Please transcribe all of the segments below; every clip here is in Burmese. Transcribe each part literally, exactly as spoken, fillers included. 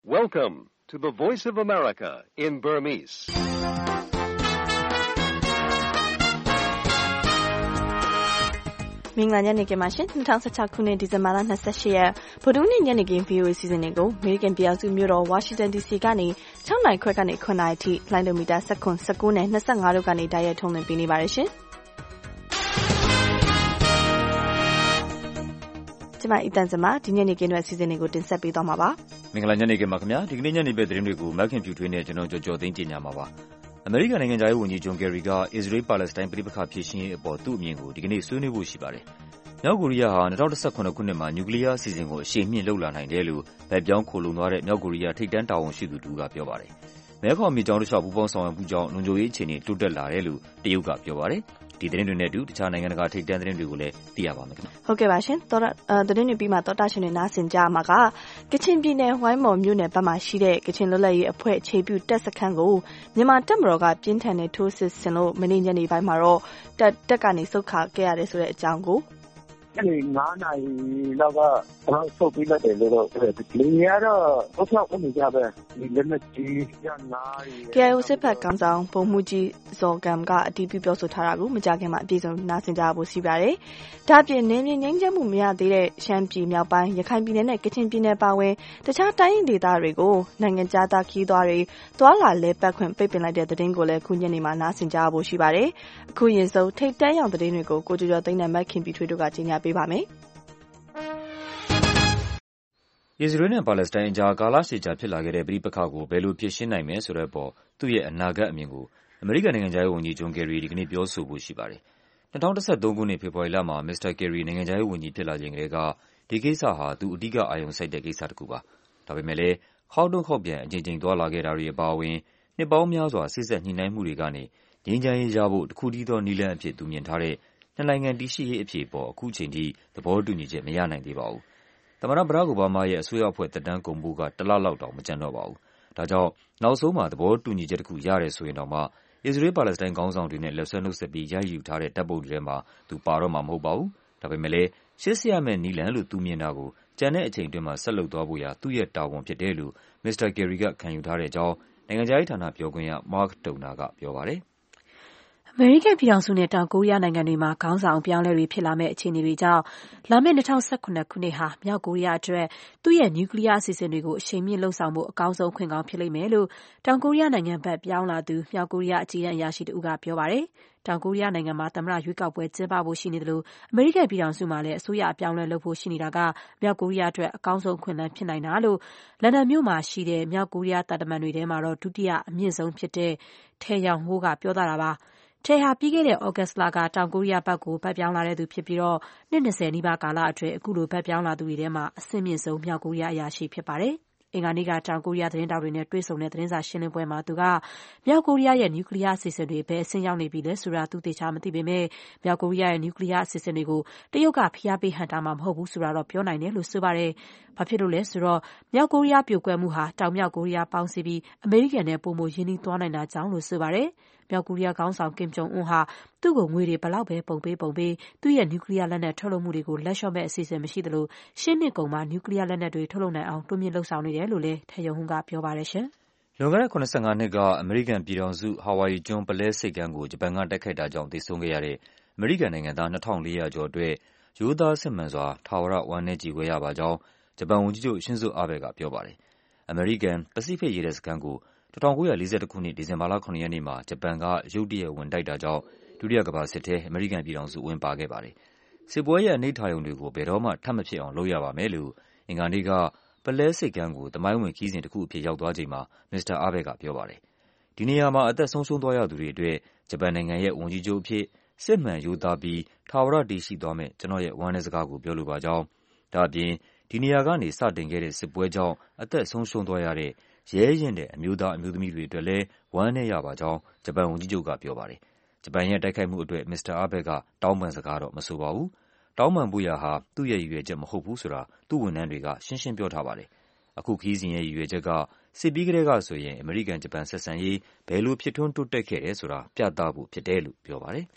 Welcome to the Voice of America in Burmese. ။မင်္ဂလာညနေခင်းပါရှင်၂၀၁၆ခုနှစ်ဒီဇင်ဘာလ၂၈ရက်ဗုဒ္ဓဟူးနေ့ညနေခင်း ဗီအိုအေ စီစဉ်တွေကိုအမေရိကန်ပြည်ထောင်စုမြို့တော်ဝါရှင်တန် ဒီစီကနေ၆နာရီခွဲကနေ၇နာရီထိလိုင်းဒိုမီတာ၁၇ ၁၉နဲ့၂၅တို့ကနေတိုက်ရိုက်ထုတ်လွှင့်ပေးနေပါတယ်ရှင်။ကျွန်မအီတန်စမဒီညနေခင်းရဲ့အစီအစဉ်တွေကိုတင်ဆက်ပေးသွားမှာပါ။မင်္ဂလာညနေခင်းပါခင်ဗျာ။ဒီကနေ့ညနေပဲသတင်းတွေကိုမက်ခင်ဖြူထွေးနဲ့ကျွန်တော်ကြော်ကြော်သိန်းကြီးညာမှာပါ။အမေရိကန်နိုင်ငံသားရေးဝန်ကြီးဂျွန်ကယ်ရီကအစ္စရေးပါလက်စတိုင်းပြည်ပခါဖြစ်ရှင်းရေးအပေါ်သူ့အမြင်ကိုဒီကနေ့ဆွေးနွေးဖို့ရှိပါတယ်။မြောက်ကိုရီးယားဟာ၂၀၁၇ခုနှစ်မှာနျူကလ িয়ার အစီအစဉ်ကိုအရှိန်မြင့်လုပ်လာနိုင်တယ်လို့ဗက်ပြောင်းခိုလုံသွားတဲ့မြောက်ကိုရီးယားထိပ်တန်းတာဝန်ရှိသူတူကပြောပါတယ်။မဲခေါင်မြစ်ကြောင်းတစ်လျှောက်ပူးပေါင်းဆောင်ရွက်မှုကြောင့်လုံခြုံရေးအခြေအနေတိုးတက်လာတယ်လို့တရုတ်ကပြောပါတယ်။ဒီသတင်းတွေနဲ့အတူတခြားနိုင်ငံတကာထိပ်တန်းသတင်းတွေကိုလည်းသိရပါမယ်ခင်ဗျာ။ဟုတ်ကဲ့ပါရှင်။သောသတင်းတွေပြီးမှသောတာရှင်တွေနားဆင်ကြမှာကကချင်ပြည်နယ်ဝိုင်းမော်မြို့နယ်ဘက်မှာရှိတဲ့ကချင်လွတ်လပ်ရေးအဖွဲ့အခြေပြုတပ်စခန်းကိုမြန်မာတပ်မတော်ကပြင်းထန်တဲ့ထိုးစစ်ဆင်လို့မနေ့ညနေပိုင်းမှာတော့တပ်တက်ကနေဆုတ်ခါခဲ့ရတယ်ဆိုတဲ့အကြောင်းကိုညနေ၅နာရီလောက်ကကျွန်တော်ဆုတ်ပြီးလိုက်တယ်လို့တော့ပြောတယ်။လေယာဉ်ကတော့တော့ဆောက်နေကြပဲ။ဒီလက်နက်ကြီးရနာရီကေ အို အို စစ်ဖက်ကောင်ဆောင်ဗိုလ်မှူးကြီးဇော်ကမ်ကအတည်ပြုပြောဆိုထားတာကိုမကြာခင်မှာအပြည့်စုံနားဆင်ကြဖို့ရှိပါတယ်။ဒါ့အပြင်နေမြေငြိမ်းချမ်းမှုမရသေးတဲ့ရှမ်းပြည်မြောက်ပိုင်းရခိုင်ပြည်နယ်နဲ့ကချင်ပြည်နယ်ပါဝင်တခြားတိုင်းဒေသတွေကိုနိုင်ငံခြားသားခီးသွားတွေသွာလာလဲပတ်ခွင့်ပိတ်ပင်လိုက်တဲ့သတင်းကိုလည်းခုညနေမှာနားဆင်ကြဖို့ရှိပါတယ်။အခုရင်ဆုံးထိတ်တန့်ရောင်သတင်းတွေကိုကိုကျော်ကျော်သိန်းနဲ့မက်ခင်ပီထွေးတို့ကကြီးညာပေးပါမယ်။အစ္စရေးနဲ့ပါလက်စတိုင်းအကြားကာလရှည်ကြာဖြစ်လာခဲ့တဲ့ပဋိပက္ခကိုဘယ်လိုဖြေရှင်းနိုင်မယ်ဆိုတဲ့အပေါ်သူ့ရဲ့အနာဂတ်အမြင်ကိုအမေရိကန်နိုင်ငံခြားရေးဝန်ကြီးဂျွန်ကယ်ရီဒီကနေ့ပြောဆိုဖို့ရှိပါတယ်။၂၀၁၃ခုနှစ်ဖေဖော်ဝါရီလမှာမစ္စတာကယ်ရီနိုင်ငံခြားရေးဝန်ကြီးဖြစ်လာချိန်ကတည်းကဒီကိစ္စဟာသူအဓိကအာရုံစိုက်တဲ့ကိစ္စတစ်ခုပါ။ဒါပေမဲ့လည်းခေါက်တုတ်ခေါက်ပြန်အကြိမ်ကြိမ်သွားလာခဲ့တာတွေအပါအဝင်နှစ်ပေါင်းများစွာဆက်ဆက်ညှိနှိုင်းမှုတွေကနေငြိမ်းချမ်းရေးရဖို့တစ်ခုတည်းသောနည်းလမ်းအဖြစ်သူမြင်ထားတဲ့နှစ်နိုင်ငံတည်ရှိရေးအဖြေပေါ်အခုချိန်ထိသဘောတူညီချက်မရနိုင်သေးပါဘူး။သမ္မတဘရက်အိုဘားမားရဲ့အစိုးရအဖွဲ့သက်တမ်းကုန်ဖို့ကတစ်လလောက်တောင်မကျန်တော့ပါဘူး။ဒါကြောင့်နောက်ဆုံးမှာသဘောတူညီချက်တစ်ခုရတယ်ဆိုရင်တောင်မှအစ္စရေးပါလက်စတိုင်းခေါင်းဆောင်တွေနဲ့လက်ဆွဲနှုတ်ဆက်ပြီးရယူထားတဲ့တပ်ပုံတွေထဲမှာသူပါတော့မှာမဟုတ်ပါဘူး။ဒါပေမဲ့လည်းရှေ့ဆက်ရမယ့်နည်းလမ်းလို့သူမြင်တာကိုကျန်တဲ့အချိန်အတွင်းမှာဆက်လုပ်သွားဖို့ရာသူ့ရဲ့တာဝန်ဖြစ်တယ်လို့မစ္စတာကယ်ရီကခံယူထားတဲ့အကြောင်းနိုင်ငံခြားရေးဌာနပြောခွင့်ရမာ့ခ်တုံနာကပြောပါတယ်။အမေရိကန်ပြည်ထောင်စုနဲ့တောင်ကိုရီးယားနိုင်ငံတွေမှာခေါင်းဆောင်ပြောင်းလဲတွေဖြစ်လာမယ့်အခြေအနေတွေကြောင့်လာမယ့်၂၀၁၇ခုနှစ်ဟာမြောက်ကိုရီးယားအတွက်သူ့ရဲ့နျူကလ িয়ার အစီအစဉ်တွေကိုအရှိန်မြင့်လှုပ်ဆောင်ဖို့အကောင်းဆုံးခွင့်ကောင်းဖြစ်လိမ့်မယ်လို့တောင်ကိုရီးယားနိုင်ငံဘက်ပြောင်းလာသူမြောက်ကိုရီးယားအကြီးတန်းအရာရှိတဦးကပြောပါတယ်။တောင်ကိုရီးယားနိုင်ငံမှာသမ္မတရွေးကောက်ပွဲကျင်းပဖို့ရှိနေတယ်လို့အမေရိကန်ပြည်ထောင်စုမှာလည်းအစိုးရအပြောင်းလဲလုပ်ဖို့ရှိနေတာကမြောက်ကိုရီးယားအတွက်အကောင်းဆုံးခွင့်လန်းဖြစ်နိုင်တာလို့လန်ဒန်မြို့မှာရှိတဲ့မြောက်ကိုရီးယားတာတမန်တွေထဲမှာတော့ဒုတိယအမြင့်ဆုံးဖြစ်တဲ့ထဲယောင်ဟိုးကပြောတာပါ။ထဲဟာပြီးခဲ့တဲ့ဩဂတ်စ်လကတောင်ကိုရီးယားဘက်ကိုဗတ်ပြောင်းလာတဲ့သူဖြစ်ပြီးတော့နှစ်၂၀နီးပါးကာလအတွင်းအခုလိုဗတ်ပြောင်းလာသူတွေထဲမှာအဆင့်မြင့်ဆုံးမြောက်ကိုရီးယားအရာရှိဖြစ်ပါတယ်။အင်္ဂါနေ့ကတောင်ကိုရီးယားသတင်းတောက်တွေနဲ့တွေ့ဆုံတဲ့သတင်းစာရှင်းလင်းပွဲမှာသူကမြောက်ကိုရီးယားရဲ့နျူကလ িয়ার အစီအစဉ်တွေဘယ်အဆင့်ရောက်နေပြီလဲဆိုတာသူသေချာမသိပေမဲ့မြောက်ကိုရီးယားရဲ့နျူကလ িয়ার အစီအစဉ်တွေကိုတရုတ်ကဖိအားပေးဟန့်တားမှာမဟုတ်ဘူးဆိုတာတော့ပြောနိုင်တယ်လို့ဆိုပါတယ်။ဘာဖြစ်လို့လဲဆိုတော့မြောက်ကိုရီးယားပြိုကွဲမှုဟာတောင်မြောက်ကိုရီးယားပေါင်းစည်းပြီးအမေရိကန်နဲ့ပိုမိုရင်းနှီးသွားနိုင်တာကြောင့်လို့ဆိုပါတယ်။မြောက်ကိုရီးယားခေါင်းဆောင်ကင်ဂျုံအွန်းဟာသူ့ကိုငွေတွေဘလောက်ပဲပုံပေးပုံပေးသူ့ရဲ့နျူကလ িয়ার လက်နက်ထုတ်လုပ်မှုတွေကိုလက်လျှော့မဲ့အစီအစဉ်မရှိသလိုရှင်းနှစ်ကုန်မှာနျူကလ িয়ার လက်နက်တွေထုတ်လုပ်နိုင်အောင်တွန်းမြင့်လှုပ်ဆောင်နေတယ်လို့လည်းထဲယုံဟွန်းကပြောပါတယ်ရှင်။လွန်ခဲ့တဲ့၇၅နှစ်ကအမေရိကန်ပြည်ထောင်စုဟာဝိုင်ယီကျွန်းပုလဲဆိပ်ကမ်းကိုဂျပန်ကတိုက်ခိုက်တာကြောင့်သေဆုံးခဲ့ရတဲ့အမေရိကန်နိုင်ငံသားနှစ်ထောင်လေးရာကျော်အတွက်ရိုးသားစစ်မှန်စွာထာဝရဝမ်းနည်းကြေကွဲရပါကြောင်းဂျပန်ဝန်ကြီးချုပ်ရှင်ဇိုအာဘဲကပြောပါတယ်။အမေရိကန်ပစိဖိတ်ရေတပ်စခန်းကို၁၉၄၁ခုနှစ်ဒီဇင်ဘာလ၇ရက်နေ့မှာဂျပန်ကရုတ်တရက်ဝင်တိုက်တာကြောင့်ဒုတိယကမ္ဘာစစ်ထဲအမေရိကန်ပြည်ထောင်စုဝင်ပါခဲ့ပါတယ်။စစ်ပွဲရဲ့အနိဋ္ဌာရုံတွေကိုဘယ်တော့မှထပ်မဖြစ်အောင်လုပ်ရပါမယ်လို့အင်္ဂါနေ့ကပုလဲဆိပ်ကမ်းကိုသမိုင်းဝင်ခရီးစဉ်တစ်ခုအဖြစ်ရောက်သွားချိန်မှာမစ္စတာအာဘဲကပြောပါတယ်။ဒီနေရာမှာအသက်ဆုံးရှုံးသွားရသူတွေအတွက်ဂျပန်နိုင်ငံရဲ့ဝန်ကြီးချုပ်အဖြစ်စစ်မှန်ရိုးသားပြီးထာဝရတည်ရှိသွားမယ့်ကျွန်တော်ရဲ့ဝမ်းနည်းစကားကိုပြောလိုပါကြောင်းဒါ့အပြင်ဒီနေရာကနေစတင်ခဲ့တဲ့စစ်ပွဲကြောင့်အသက်ဆုံးရှုံးသွားရတဲ့ရဲရင်တဲ့အမျိုးသားအမျိုးသမီးတွေအတွက်လည်းဝမ်းနည်းရပါကြောင်းဂျပန်ဝန်ကြီးချုပ်ကပြောပါတယ်။ဂျပန်ရဲ့တိုက်ခိုက်မှုအတွက်မစ္စတာအာဘဲကတောင်းပန်စကားတော့မဆိုပါဘူး။တောင်းပန်ဖို့ရာဟာသူ့ရဲ့ရည်ရွယ်ချက်မဟုတ်ဘူးဆိုတာသူ့ဝန်ထမ်းတွေကရှင်းရှင်းပြောထားပါတယ်။အခုခရီးစဉ်ရဲ့ရည်ရွယ်ချက်ကစစ်ပြီးကတည်းကဆိုရင်အမေရိကန်ဂျပန်ဆက်ဆံရေးဘယ်လိုဖြစ်ထွန်းတိုးတက်ခဲ့တယ်ဆိုတာပြသဖို့ဖြစ်တယ်လို့ပြောပါတယ်။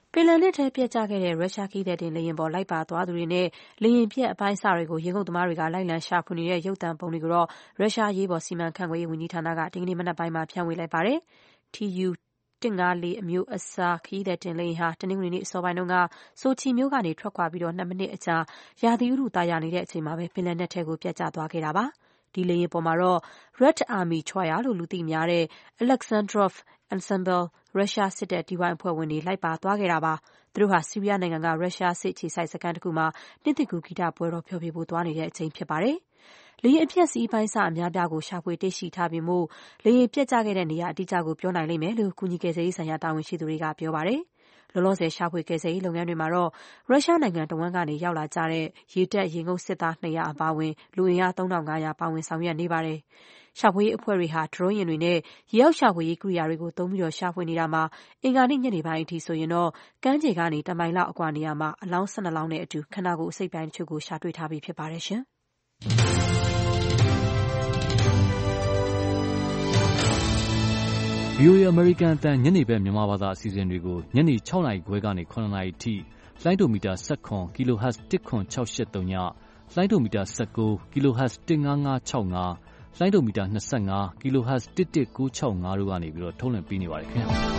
ပင်လယ်နက်ထဲပျက်ကျခဲ့တဲ့ရုရှားခရီးသည်တင်လေယာဉ်ပေါ်လိုက်ပါသွားသူတွေနဲ့လေယာဉ်ပျက်အပိုင်းအစတွေကိုရေငုပ်သမားတွေကလိုက်လံရှာဖွေနေတဲ့ရုပ်သံပုံတွေကိုတော့ရုရှားရေးပေါ်စီမံခန့်ခွဲရေးဝန်ကြီးဌာနကဒီကနေ့မနက်ပိုင်းမှာဖြန့်ဝေလိုက်ပါတယ်။ တီ ယူ တစ်ငါးလေး အမျိုးအစားခရီးသည်တင်လေယာဉ်ဟာတနင်္ဂနွေနေ့အစောပိုင်းတုန်းကဆိုချီမြို့ကနေထွက်ခွာပြီးနှစ်မိနစ်အကြာရာသီဥတုသာယာနေတဲ့အချိန်မှာပဲပင်လယ်နက်ထဲကိုပျက်ကျသွားခဲ့တာပါ။ဒီလေယာဉ်ပေါ်မှာတော့ Red Army Choir လို့လူသိများတဲ့ Alexandrov Ensemble ရုရှားစစ်တပ်တီးဝိုင်းအဖွဲ့ဝင်တွေလိုက်ပါသွားခဲ့တာပါ။သူတို့ဟာဆီးရီးယားနိုင်ငံကရုရှားစစ်အခြေစိုက်စခန်းတစ်ခုမှာနှစ်သစ်ကူးဂီတပွဲတော်ဖျော်ဖြေဖို့သွားနေတဲ့အချိန်ဖြစ်ပါတယ်။လေယာဉ်အပျက်စီးအပိုင်းအစအများပြားကိုရှာဖွေတွေ့ရှိထားပြီမို့လေယာဉ်ပျက်ကျခဲ့တဲ့နေရာအတိအကျကိုပြောနိုင်လိမ့်မယ်လို့ကူညီကယ်ဆယ်ရေးဆိုင်ရာတာဝန်ရှိသူတွေကပြောပါတယ်။လောလောဆယ်ရှာဖွေကယ်ဆယ်ရေးလုပ်ငန်းတွေမှာတော့ရုရှားနိုင်ငံတဝန်းကနေရောက်လာကြတဲ့ရေတပ်ရေငုပ်စစ်သားနှစ်ရာအပါအဝင်လူအင်အားသုံးထောင့်ငါးရာပါဝင်ဆောင်ရွက်နေပါတယ်။ရှာဖွေရေးအဖွဲ့တွေဟာဒရုန်းယာဉ်တွေနဲ့ရေအောက်ရှာဖွေရေးကိရိယာတွေကိုသုံးပြီးရှာဖွေနေတာမှာအင်္ဂါနေ့ညနေပိုင်းအထိဆိုရင်တော့ကမ်းခြေကနေတမိုင်လောက်အကွာနေရာမှာအလောင်း၁၂လောင်းနဲ့အတူခန္ဓာကိုယ်အစိတ်ပိုင်းတချို့ကိုရှာတွေ့ထားပြီးဖြစ်ပါတယ်ရှင်။ဗွီအိုအေ American အသံညနေဘက်မြန်မာဘာသာအစီအစဉ်တွေကိုညနေ၆နာရီခွဲကနေ၇နာရီထိလိုင်းဒိုမီတာ၁၇ kilohertz တစ်ခွန်၆၈၃ညလိုင်းဒိုမီတာ၁၉ kilohertz တစ်ငါးငါး၆၅လိုင်းဒိုမီတာ၂၅ kilohertz တစ်တစ်၉၆၅တို့ကနေပြီးတော့ထုတ်လွှင့်ပေးနေပါတယ်ခင်ဗျာ။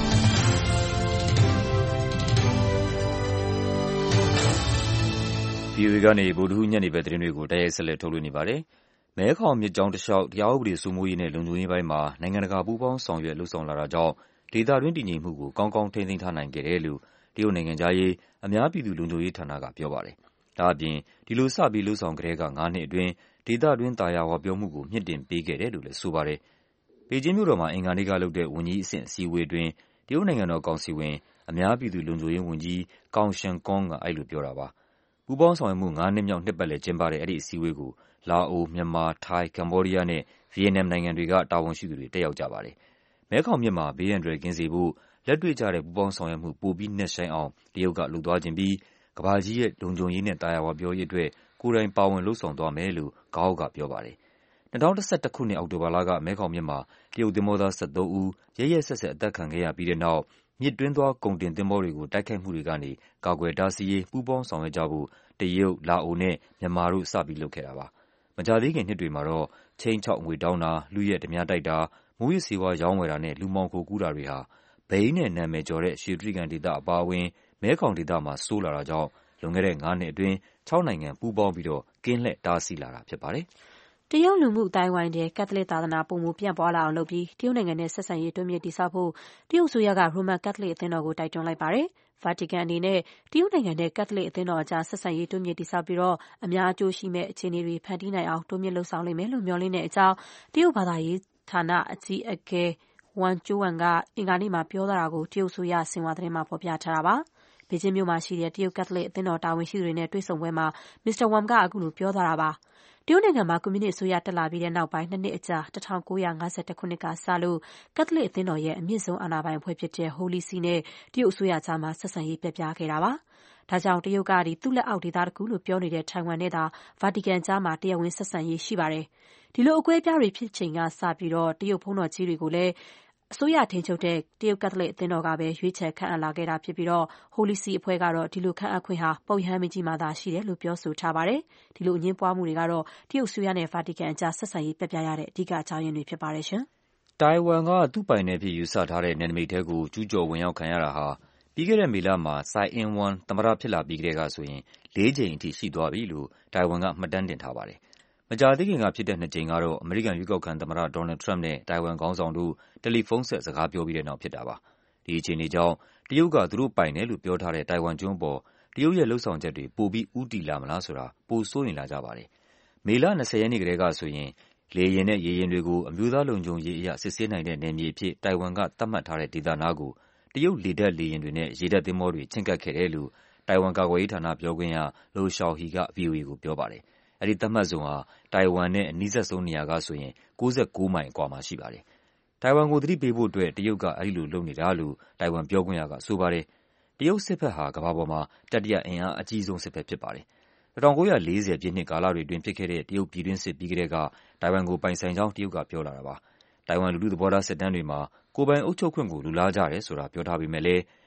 ဗွီအိုအေကနေဗုဒ္ဓဟူးညနေဘက်သတင်းတွေကိုတိုက်ရိုက်ဆက်လက်ထုတ်လွှင့်နေပါတယ်။မဲခေါင်မြစ်ကြောင်းတစ်လျှောက်တရားဥပဒေစိုးမိုးရေးနဲ့လုံခြုံရေးပိုင်းမှာနိုင်ငံတကာပူးပေါင်းဆောင်ရွက်လုပ်ဆောင်လာတာကြောင့်ဒေသတွင်းတည်ငြိမ်မှုကိုကောင်းကောင်းထိန်းသိမ်းထားနိုင်ခဲ့တယ်လို့တရုတ်နိုင်ငံခြားရေးအများပြည်သူလုံခြုံရေးဌာနကပြောပါတယ်။ဒါ့အပြင်ဒီလိုစပြီးလုပ်ဆောင်ကတည်းကငါးနှစ်အတွင်းဒေသတွင်းသာယာဝပြောမှုကိုမြင့်တင်ပေးခဲ့တယ်လို့လည်းဆိုပါတယ်။ပေကျင်းမြို့တော်မှာအင်္ဂါနေ့ကလုပ်တဲ့ဝန်ကြီးအဆင့်အစည်းအဝေးအတွင်းတရုတ်နိုင်ငံတော်ကောင်စီဝင်အများပြည်သူလုံခြုံရေးဝန်ကြီးကောင်ရှန်ကွန်းကအဲ့လိုပြောတာပါ။ပူးပေါင်းဆောင်ရွက်မှုငါးနှစ်မြောက်နှစ်ပတ်လည်ကျင်းပတဲ့အဲ့ဒီအစည်းအဝေးကိုလာအို၊မြန်မာ၊ထိုင်း၊ကမ္ဘောဒီးယားနဲ့ဗီယက်နမ်နိုင်ငံတွေကတာဝန်ရှိသူတွေတက်ရောက်ကြပါတယ်။မဲခေါင်မြစ်မှာဘေးအန္တရာယ်ကင်းစေဖို့လက်တွေ့ကျတဲ့ပူးပေါင်းဆောင်ရွက်မှုပိုပြီးနက်ရှိုင်းအောင်တရုတ်ကလုပ်သွားခြင်းပြီးကမ္ဘာကြီးရဲ့လုံခြုံရေးနဲ့သာယာဝပြောရေးအတွက်ကိုယ်တိုင်ပါဝင်လုပ်ဆောင်သွားမယ်လို့ခေါင်းကပြောပါတယ်။၂၀၁၁ခုနှစ်အောက်တိုဘာလကမဲခေါင်မြစ်မှာတရုတ်သင်္ဘောသား၁၃ဦးရက်ရက်စက်စက်အသတ်ခံခဲ့ရပြီးတဲ့နောက်မြစ်တွင်းသွားကုန်တင်သင်္ဘောတွေကိုတိုက်ခိုက်မှုတွေကနေကာကွယ်တားဆီးရေးပူးပေါင်းဆောင်ရွက်ကြဖို့တရုတ်၊လာအိုနဲ့မြန်မာတို့စပြီးလုပ်ခဲ့တာပါ။မကြာသေးခင်နှစ်တွေမှာတော့ခြိမ်းခြောက်ငွေတောင်းတာ၊လုယက်ဓမြတိုက်တာ၊မူးယစ်ဆေးဝါးရောင်းဝယ်တာနဲ့လူမှောင်ခိုကူးတာတွေဟာဘိန်းနဲ့နာမည်ကျော်တဲ့ရွှေတြိဂံဒေသအပါအဝင်မဲခေါင်ဒေသမှာဆိုးလာတာကြောင့်လွန်ခဲ့တဲ့ငါးနှစ်အတွင်းခြောက်နိုင်ငံပူးပေါင်းပြီးတော့ကင်းလှည့်တားဆီးလာတာဖြစ်ပါတယ်။တရုတ်လူမှုအသိုင်းအဝိုင်းထဲကက်သလစ်သာသနာပိုမိုပြန့်ပွားလာအောင်လုပ်ပြီးတရုတ်နိုင်ငံနဲ့ဆက်ဆံရေးတိုးမြှင့်တည်ဆောက်ဖို့တရုတ်အစိုးရကရိုမန်ကက်သလစ်အသင်းတော်ကိုတိုက်တွန်းလိုက်ပါတယ်။ဗာတီကန်အနေနဲ့တရုတ်နိုင်ငံနဲ့ကက်သလစ်အသင်းတော်အကြားဆက်ဆံရေးတိုးမြှင့်တည်ဆောက်ပြီးအများအကျိုးရှိမယ့်အခြေအနေတွေဖန်တီးနိုင်အောင်တိုးမြှင့်လုပ်ဆောင်လိမ့်မယ်လို့မျှော်လင့်တဲ့အကြောင်းတရုတ်ဘာသာရေးဌာနအကြီးအကဲဝမ်ကျိုးဝမ်ကအင်္ဂါနေ့မှာပြောသွားတာကိုတရုတ်အစိုးရဆင်ဟွာသတင်းမှာဖော်ပြထားတာပါ။ဘေကျင်းမြို့မှာရှိတဲ့တရုတ်ကက်သလစ်အသင်းတော်တာဝန်ရှိသူတွေနဲ့တွေ့ဆုံပွဲမှာမစ္စတာဝမ်ကအခုလိုပြောသွားတာပါ။တရုတ်နိုင်ငံမှာကွန်မြူနစ်အစိုးရတက်လာပြီးတဲ့နောက်ပိုင်းနှစ်နှစ်အကြာ၁၉၅၁ခုနှစ်ကစလို့ကက်သလစ်အသင်းတော်ရဲ့အမြင့်ဆုံးအာဏာပိုင်အဖွဲ့ဖြစ်တဲ့ Holy See နဲ့တရုတ်အစိုးရကြားမှာဆက်ဆံရေးပျက်ပြားခဲ့တာပါ။ဒါကြောင့်တရုတ်ကသူ့လက်အောက်ဒေသတစ်ခုလို့ပြောနေတဲ့ထိုင်ဝမ်နဲ့သာဗာတီကန်ကြားမှာတရားဝင်ဆက်ဆံရေးရှိပါတယ်။ဒီလိုအကွဲအပြားတွေဖြစ်ချိန်ကစပြီးတရုတ်ဘုန်းတော်ကြီးတွေကိုလည်းအစိုးရထိန်းချုပ်တဲ့တရုတ်ကက်သလစ်အသင်းတော်ကပဲရွေးချယ်ခန့်အပ်လာခဲ့တာဖြစ်ပြီး Holy See အဖွဲ့ကတော့ဒီလိုခန့်အပ်ခွင့်ဟာပုပ်ရဟန်းမင်းကြီးမှာသာရှိတယ်လို့ပြောဆိုထားပါတယ်။ဒီလိုအငြင်းပွားမှုတွေကတော့တရုတ်အစိုးရနဲ့ဗာတီကန်အကြားဆက်ဆံရေးပျက်ပြားရတဲ့အဓိကအကြောင်းရင်းတွေဖြစ်ပါတယ်ရှင်။တိုင်ဝမ်ကသူ့ပိုင်နယ်အဖြစ်ယူဆထားတဲ့နယ်နိမိတ်ထဲကိုကျူးကျော်ဝင်ရောက်ခံရတာဟာပြီးခဲ့တဲ့မေလမှာဆိုင်အင်းဝမ်သမ္မတဖြစ်လာပြီးကတည်းကဆိုရင်လေးကြိမ်အထိရှိသွားပြီလို့တိုင်ဝမ်ကမှတ်တမ်းတင်ထားပါတယ်။မကြာသေးခင်ကဖြစ်တဲ့နှစ်ကြိမ်ကတော့အမေရိကန်ရွေးကောက်ခံသမ္မတဒေါ်နယ်လ်ဒ်ထရမ့်ပ်နဲ့တိုင်ဝမ်ခေါင်းဆောင်တို့တယ်လီဖုန်းဆက်စကားပြောပြီးတဲ့နောက်ဖြစ်တာပါ။ဒီအခြေအနေကြောင့်တရုတ်ကသူတို့ပိုင်တယ်လို့ပြောထားတဲ့တိုင်ဝမ်ကျွန်းပေါ်တရုတ်ရဲ့လုပ်ဆောင်ချက်တွေပိုပြီးဦးတည်လာမလားဆိုတာပိုစိုးရိမ်လာကြပါတယ်။မေလ၂၀ရက်နေ့ကတည်းကဆိုရင်လေယာဉ်နဲ့ရေယာဉ်တွေကိုအမျိုးသားလုံခြုံရေးအရစစ်ဆေးနိုင်တဲ့နယ်မြေအဖြစ်တိုင်ဝမ်ကသတ်မှတ်ထားတဲ့ဒေသနားကိုတရုတ်လေတပ်လေယာဉ်တွေနဲ့ရေတပ်သင်္ဘောတွေချဉ်းကပ်ခဲ့တယ်လို့တိုင်ဝမ်ကာကွယ်ရေးဌာနပြောခွင့်ရလိုရှောင်ဟီကဗွီအိုအေကိုပြောပါတယ်။အဲဒီသတ်မှတ်ဇုန်ဟာတိုင်ဝမ်နဲ့အနီးစပ်ဆုံးနေရာကဆိုရင်၉၉မိုင်အကွာမှာရှိပါတယ်။တိုင်ဝမ်ကိုသတိပေးဖို့အတွက်တရုတ်ကအဲဒီလိုလုပ်နေတာလို့တိုင်ဝမ်ပြောခွင့်ရကဆိုပါတယ်။တရုတ်စစ်ဘက်ဟာကမ္ဘာပေါ်မှာတတိယအင်အားအကြီးဆုံးစစ်ဘက်ဖြစ်ပါတယ်။၁၉၄၀ပြည့်နှစ်ကာလတွေအတွင်းဖြစ်ခဲ့တဲ့တရုတ်ပြည်တွင်းစစ်ပြီးကတည်းကတိုင်ဝမ်ကိုပိုင်ဆိုင်ကြောင်းတရုတ်ကပြောလာတာပါ။တိုင်ဝမ်လူထုသဘောထားစစ်တမ်းတွေမှာကိုယ်ပိုင်အုပ်ချုပ်ခွင့်ကိုလိုလားကြတယ်ဆိုတာပြောထားပေမဲ့လည်း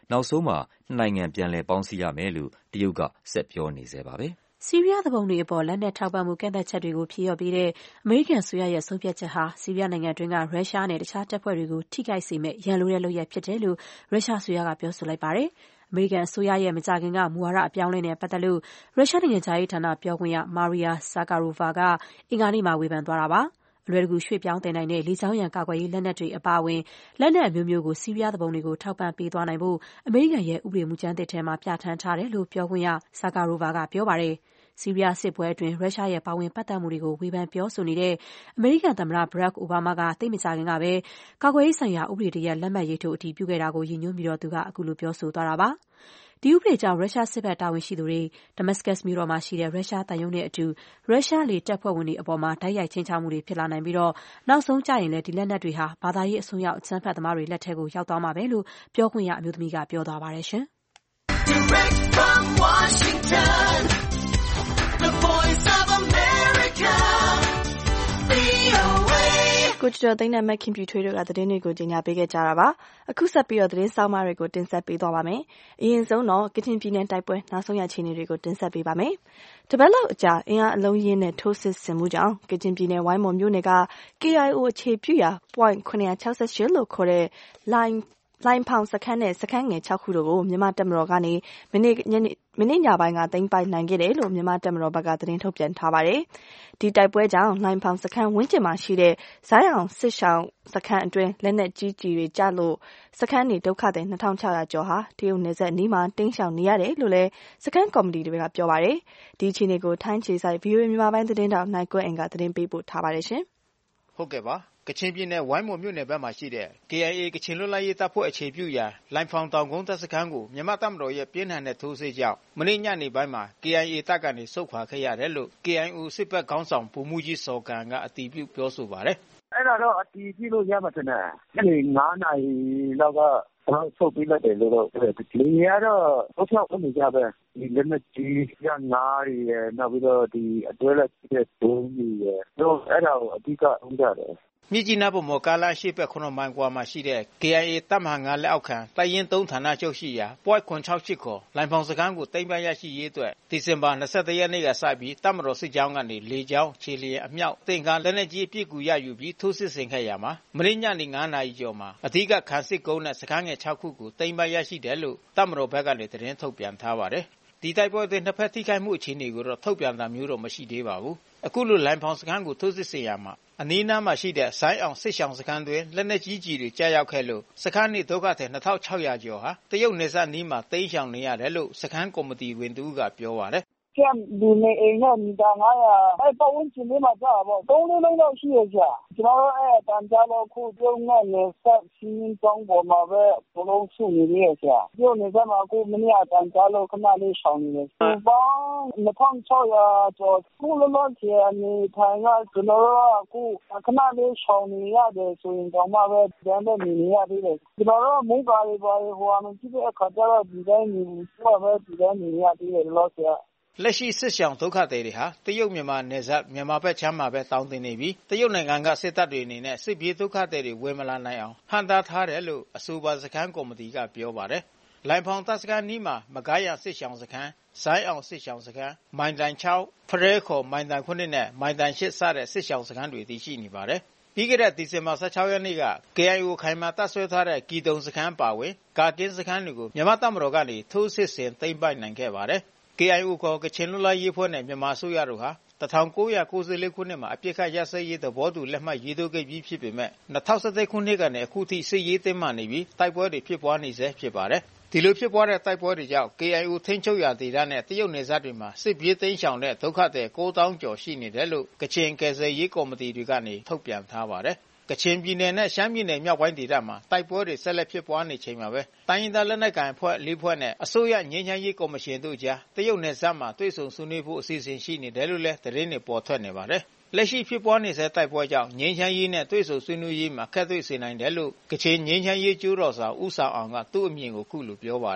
နောက်ဆုံးမှာနှစ်နိုင်ငံပြန်လည်ပေါင်းစည်းရမယ်လို့တရုတ်ကဆက်ပြောနေဆဲပါပဲ။ဆီးရီးယားသူပုန်တွေအပေါ်လက်နက်ထောက်ပံ့မှုကန့်သတ်ချက်တွေကိုဖြေလျော့ပေးတဲ့အမေရိကန်အစိုးရရဲ့ဆုံးဖြတ်ချက်ဟာဆီးရီးယားနိုင်ငံတွင်းကရုရှားနဲ့တခြားတပ်ဖွဲ့တွေကိုထိခိုက်စေမယ့်ရန်လိုတဲ့လုပ်ရပ်ဖြစ်တယ်လို့ရုရှားအစိုးရကပြောဆိုလိုက်ပါတယ်။အမေရိကန်အစိုးရရဲ့မကြာခင်ကမူဝါဒအပြောင်းအလဲနဲ့ပတ်သက်လို့ရုရှားနိုင်ငံခြားရေးဌာနပြောခွင့်ရ Maria Zakharova ကအင်္ဂါနေ့မှာဝေဖန်သွားတာပါ။အလွယ်တကူရွှေ့ပြောင်းတင်နိုင်တဲ့လေကြောင်းရန်ကာကွယ်ရေးလက်နက်တွေအပါအဝင်လက်နက်အမျိုးမျိုးကိုဆီးရီးယားသူပုန်တွေကိုထောက်ပံ့ပေးသွားနိုင်ဖို့အမေရိကန်ရဲ့ဥပဒေမူကြမ်းသစ်ထဲမှာပြဋ္ဌာန်းထားတယ်လို့ပြောခွင့်ရ Zakharova ကပြောပါတယ်။ဆီးရီးယားစစ်ပွဲအတွင်းရုရှားရဲ့ပါဝင်ပတ်သက်မှုတွေကိုဝေဖန်ပြောဆိုနေတဲ့အမေရိကန်သမ္မတ Barack Obama ကသိပ်မကြာခင်ကပဲကာကွယ်ရေးဆိုင်ရာဥပဒေတရပ်လက်မှတ်ရေးထိုးအတည်ပြုခဲ့တာကိုရည်ညွှန်းပြီးသူကအခုလိုပြောဆိုသွားတာပါ။ဒီဥပဒေကြောင့်ရုရှားစစ်ဘက်တာဝန်ရှိသူတွေဒမတ်စကတ်မြို့တော်မှာရှိတဲ့ရုရှားသံရုံးနဲ့အတူရုရှားလေတပ်ဖွဲ့ဝင်တွေအပေါ်မှာတိုက်ရိုက်ခြိမ်းခြောက်မှုတွေဖြစ်လာနိုင်ပြီးနောက်ဆုံးကျရင်လည်းဒီလက်နက်တွေဟာဘာသာရေးအစွန်းရောက်အကြမ်းဖက်သမားတွေလက်ထဲကိုရောက်သွားမှာပဲလို့ပြောခွင့်ရအမျိုးသမီးကပြောသွားပါတယ်ရှင်။ Direct from Washington The Voice of America ကိုကျော်သိန်းနဲ့မက်ခင်ပြူထွေးတို့ကသတင်းတွေကိုကြီးညာပေးခဲ့ကြတာပါအခုဆက်ပြီးတော့သတင်းဆောင်မတွေကိုတင်ဆက်ပေးသွားပါမယ်အရင်ဆုံးတော့ကချင်ပြည်နယ်တိုက်ပွဲနောက်ဆုံးရအခြေအနေတွေကိုတင်ဆက်ပေးပါမယ်တပတ်လောက်အကြာအင်အားအလုံးရင်းနဲ့ထိုးစစ်ဆင်မှုကြောင့်ကချင်ပြည်နယ်ဝိုင်းမော်မြို့နယ်က K I O အခြေပြုရာ point ခုနှစ်၆၈ လို့ခေါ်တဲ့ lineလိုင်ဖောင်စခန်းနဲ့စခန်းငယ်၆ခုတို့ကိုမြန်မာတပ်မတော်ကနေမိနစ်ညနေမိနစ်ညပိုင်းကသိမ်းပိုက်နိုင်ခဲ့တယ်လို့မြန်မာတပ်မတော်ဘက်ကသတင်းထုတ်ပြန်ထားပါတယ်။ဒီတိုက်ပွဲကြောင့်လိုင်ဖောင်စခန်းဝန်းကျင်မှာရှိတဲ့ဇိုင်းအောင်စစ်ဆောင်စခန်းအတွင်းလက်နက်ကြီးကြီးတွေကျလို့စခန်းနေဒုက္ခသည်နှစ်ထောင်ခြောက်ရာကျော်ဟာတရုတ်နယ်စပ်နီးမှာတင်းရှောင်နေရတယ်လို့လည်းစခန်းကော်မတီတွေကပြောပါတယ်။ဒီအခြေအနေကိုထိုင်းခြေဆိုင် V O A မြန်မာပိုင်းသတင်းတောက်နိုင်ကွဲအင်ကသတင်းပေးပို့ထားပါတယ်ရှင်။ဟုတ်ကဲ့ပါကချင်ပြည်နယ်ဝိုင်းမော်မြို့နယ်ဘက်မှာရှိတဲ့ K I A ကချင်လွတ်လပ်ရေးတပ်ဖွဲ့အခြေပြုရာလိုင်ဖောင်တောင်ကုန်းတပ်စခန်းကိုမြန်မာတပ်မတော်ရဲ့ပြင်းထန်တဲ့ထိုးစစ်ကြောင့်မနေ့ညနေပိုင်းမှာ K I A တပ်ကနေဆုတ်ခွာခဲ့ရတယ်လို့ K I O စစ်ဘက်ခေါင်းဆောင်ဗိုလ်မှူးကြီးစော်ကန်ကအတည်ပြုပြောဆိုပါတယ်။အဲ့ဒါတော့အတည်ပြုလို့ရမှာတဲ့။ညနေငါးနာရီလောက်ကကျွန်တော်ဆုတ်ပြီးလိုက်တယ်လို့တော့လေယာဉ်ကတော့တော့ဆောက်နေကြပဲဒီလက်နက်ကြီးရနာရီရနောက်ပြီးတော့ဒီအတွဲလက်တဲ့ဒုံးကြီးရတော့အဲ့ဒါကိုအဓိကဦးကြတယ်မြစ်ကြီးနားဗမော်ကားလမ်းရှိဘက်ခုနှစ်မိုင်ကွာမှာရှိတဲ့ K I A တပ်မဟာငါလက်အောက်ခံတပ်ရင်းသုံးဌာနချုပ်ရှိရာ point ခုနှစ်၆၈ ခေါ်လိုင်ဖောင်စခန်းကိုသိမ်းပိုက်ရရှိရေးအတွက်ဒီဇင်ဘာ၂၁ရက်နေ့ကစပြီးတပ်မတော်စစ်ကြောင်းကနေလေကြောင်းခြေလျင်အမြောက်သင်္ကာလက်နက်ကြီးအပြည့်ကူရယူပြီးထိုးစစ်ဆင်ခဲ့ရမှာမနေ့ညနေငါးနာရီကျော်မှာအဓိကခံစစ်ကုန်းနဲ့စခန်းငယ်၆ခုကိုသိမ်းပိုက်ရရှိတယ်လို့တပ်မတော်ဘက်ကနေသတင်းထုတ်ပြန်ထားပါတယ်ဒီတိုက်ပွဲအတွင်းနှစ်ဖက်ထိခိုက်မှုအခြေအနေကိုတော့ထုတ်ပြန်တာမျိုးတော့မရှိသေးပါဘူးအခုလိုလိုင်ဖောင်စခန်းကိုထိုးစစ်ဆင်ရမှာအနီးနားမှာရှိတဲ့ဆိုင်းအောင်စစ်ဆောင်စခန်းတွင်လက်နက်ကြီးကြီးတွေကြားရောက်ခဲ့လို့စခန်းနေဒုက္ခသည်နှစ်ထောင်ခြောက်ရာကျော်ဟာတရုတ်နယ်စပ်နီးမှာတိမ်းရှောင်နေရတယ်လို့စခန်းကော်မတီဝင်တူကပြောပါတယ်ကျန်ဒီနေအိမ်နဲ့မိသားငါးရာအဲ့ပတ်ဝန်းကျင်လေးမှာကြာပေါ့သုံးလေးလုံးတော့ရှိရကြကျွန်တော်တို့အဲ့တန်ကြလို့ခုပြုံးနဲ့နေဆက်စီးတောင်းပေါ်မှာပဲဘလုံးစုနေရကြပြုံးနေကြမှာခုမနေ့ကတန်ကြလို့ခဏလေးရှောင်နေတယ်စပေါင်းနှစ်ထောင်ခြောက်ရာကျော်ခုလုံးလုံးချေအနေထိုင်ကကျွန်တော်တို့ကခုခဏလေးရှောင်နေရတယ်ဆိုရင်တော့မှပဲတန်းတဲ့နေနေရသေးတယ်ကျွန်တော်တို့မုန်းကားတွေပါဟိုအမှကြည့်တဲ့အခါကျတော့ဒီတိုင်းနေဆိုပဲဒီတိုင်းနေရသေးတယ်လို့ဆိုလက်ရှိစစ်ဆောင်ဒုက္ခသည်တွေဟာတရုတ်မြန်မာနယ်စပ်မြန်မာဘက်ချမ်းမှာပဲတောင်းတင်နေပြီးတရုတ်နိုင်ငံကစစ်တပ်တွေအနေနဲ့စစ်ပြေးဒုက္ခသည်တွေဝင်မလာနိုင်အောင်ဟန်တာထားတယ်လို့အဆိုပါစခန်းကော်မတီကပြောပါတယ်။လိုင်ဖောင်တပ်စခန်းနီးမှာမကားရစစ်ဆောင်စခန်း၊ဇိုင်းအောင်စစ်ဆောင်စခန်း၊မိုင်တိုင်၆၊ဖရဲခေါ်မိုင်တိုင်ခုနှစ်နဲ့မိုင်တိုင်၈စတဲ့စစ်ဆောင်စခန်းတွေတည်ရှိနေပါတယ်။ပြီးခဲ့တဲ့ဒီဇင်ဘာ၁၆ရက်နေ့က K I O ခိုင်မာတပ်ဆွဲထားတဲ့ကီတုံစခန်းပါဝင်ကာကင်းစခန်းတွေကိုမြန်မာတပ်မတော်ကနေထိုးစစ်ဆင်သိမ်းပိုက်နိုင်ခဲ့ပါတယ်။ K I O ခေါ်ကချင်လွတ်လပ်ရေးအဖွဲ့နဲ့မြန်မာအစိုးရတို့ဟာ၁၉၉၄ခုနှစ်မှာအပြစ်ခတ်ရစဲရေးသဘောတူလက်မှတ်ရေးထိုးခဲ့ပြီးဖြစ်ပေမဲ့၂၀၁၁ခုနှစ်ကနေအခုထိစစ်ရေးတင်းမာနေပြီးတိုက်ပွဲတွေဖြစ်ပွားနေဆဲဖြစ်ပါတယ်။ဒီလိုဖြစ်ပွားတဲ့တိုက်ပွဲတွေကြောင့် K I O ထိန်းချုပ်ရာဒေသနဲ့တရုတ်နယ်စပ်တွေမှာစစ်ပြေးသိမ်းရှောင်တဲ့ဒုက္ခသည်ကိုးသောင်းကျော်ရှိနေတယ်လို့ကချင်ကယ်ဆယ်ရေးကော်မတီတွေကနေထုတ်ပြန်ထားပါတယ်။ကချင်ပြည်နယ်နဲ့ရှမ်းပြည်နယ်မြောက်ပိုင်းဒေသမှာတိုက်ပွဲတွေဆက်လက်ဖြစ်ပွားနေချိန်မှာပဲတိုင်းရင်းသားလက်နက်ကိုင်အဖွဲ့လေးဖွဲ့နဲ့အစိုးရငြိမ်းချမ်းရေးကော်မရှင်တို့ကြားတရုတ်နယ်စပ်မှာတွေ့ဆုံဆွေးနွေးဖို့အစီအစဉ်ရှိနေတယ်လို့လည်းသတင်းတွေပေါ်ထွက်နေပါတယ်။လက်ရှိဖြစ်ပွားနေတဲ့တိုက်ပွဲကြောင့်ငြိမ်းချမ်းရေးနဲ့တွေ့ဆုံဆွေးနွေးရေးမှာခက်တွေ့စေနိုင်တယ်လို့ကချင်ငြိမ်းချမ်းရေးကျိုးတော်ဆောင်ဦးဆောင်အောင်ကသူ့အမြင်ကိုခုလိုပြောပါတယ်ဒ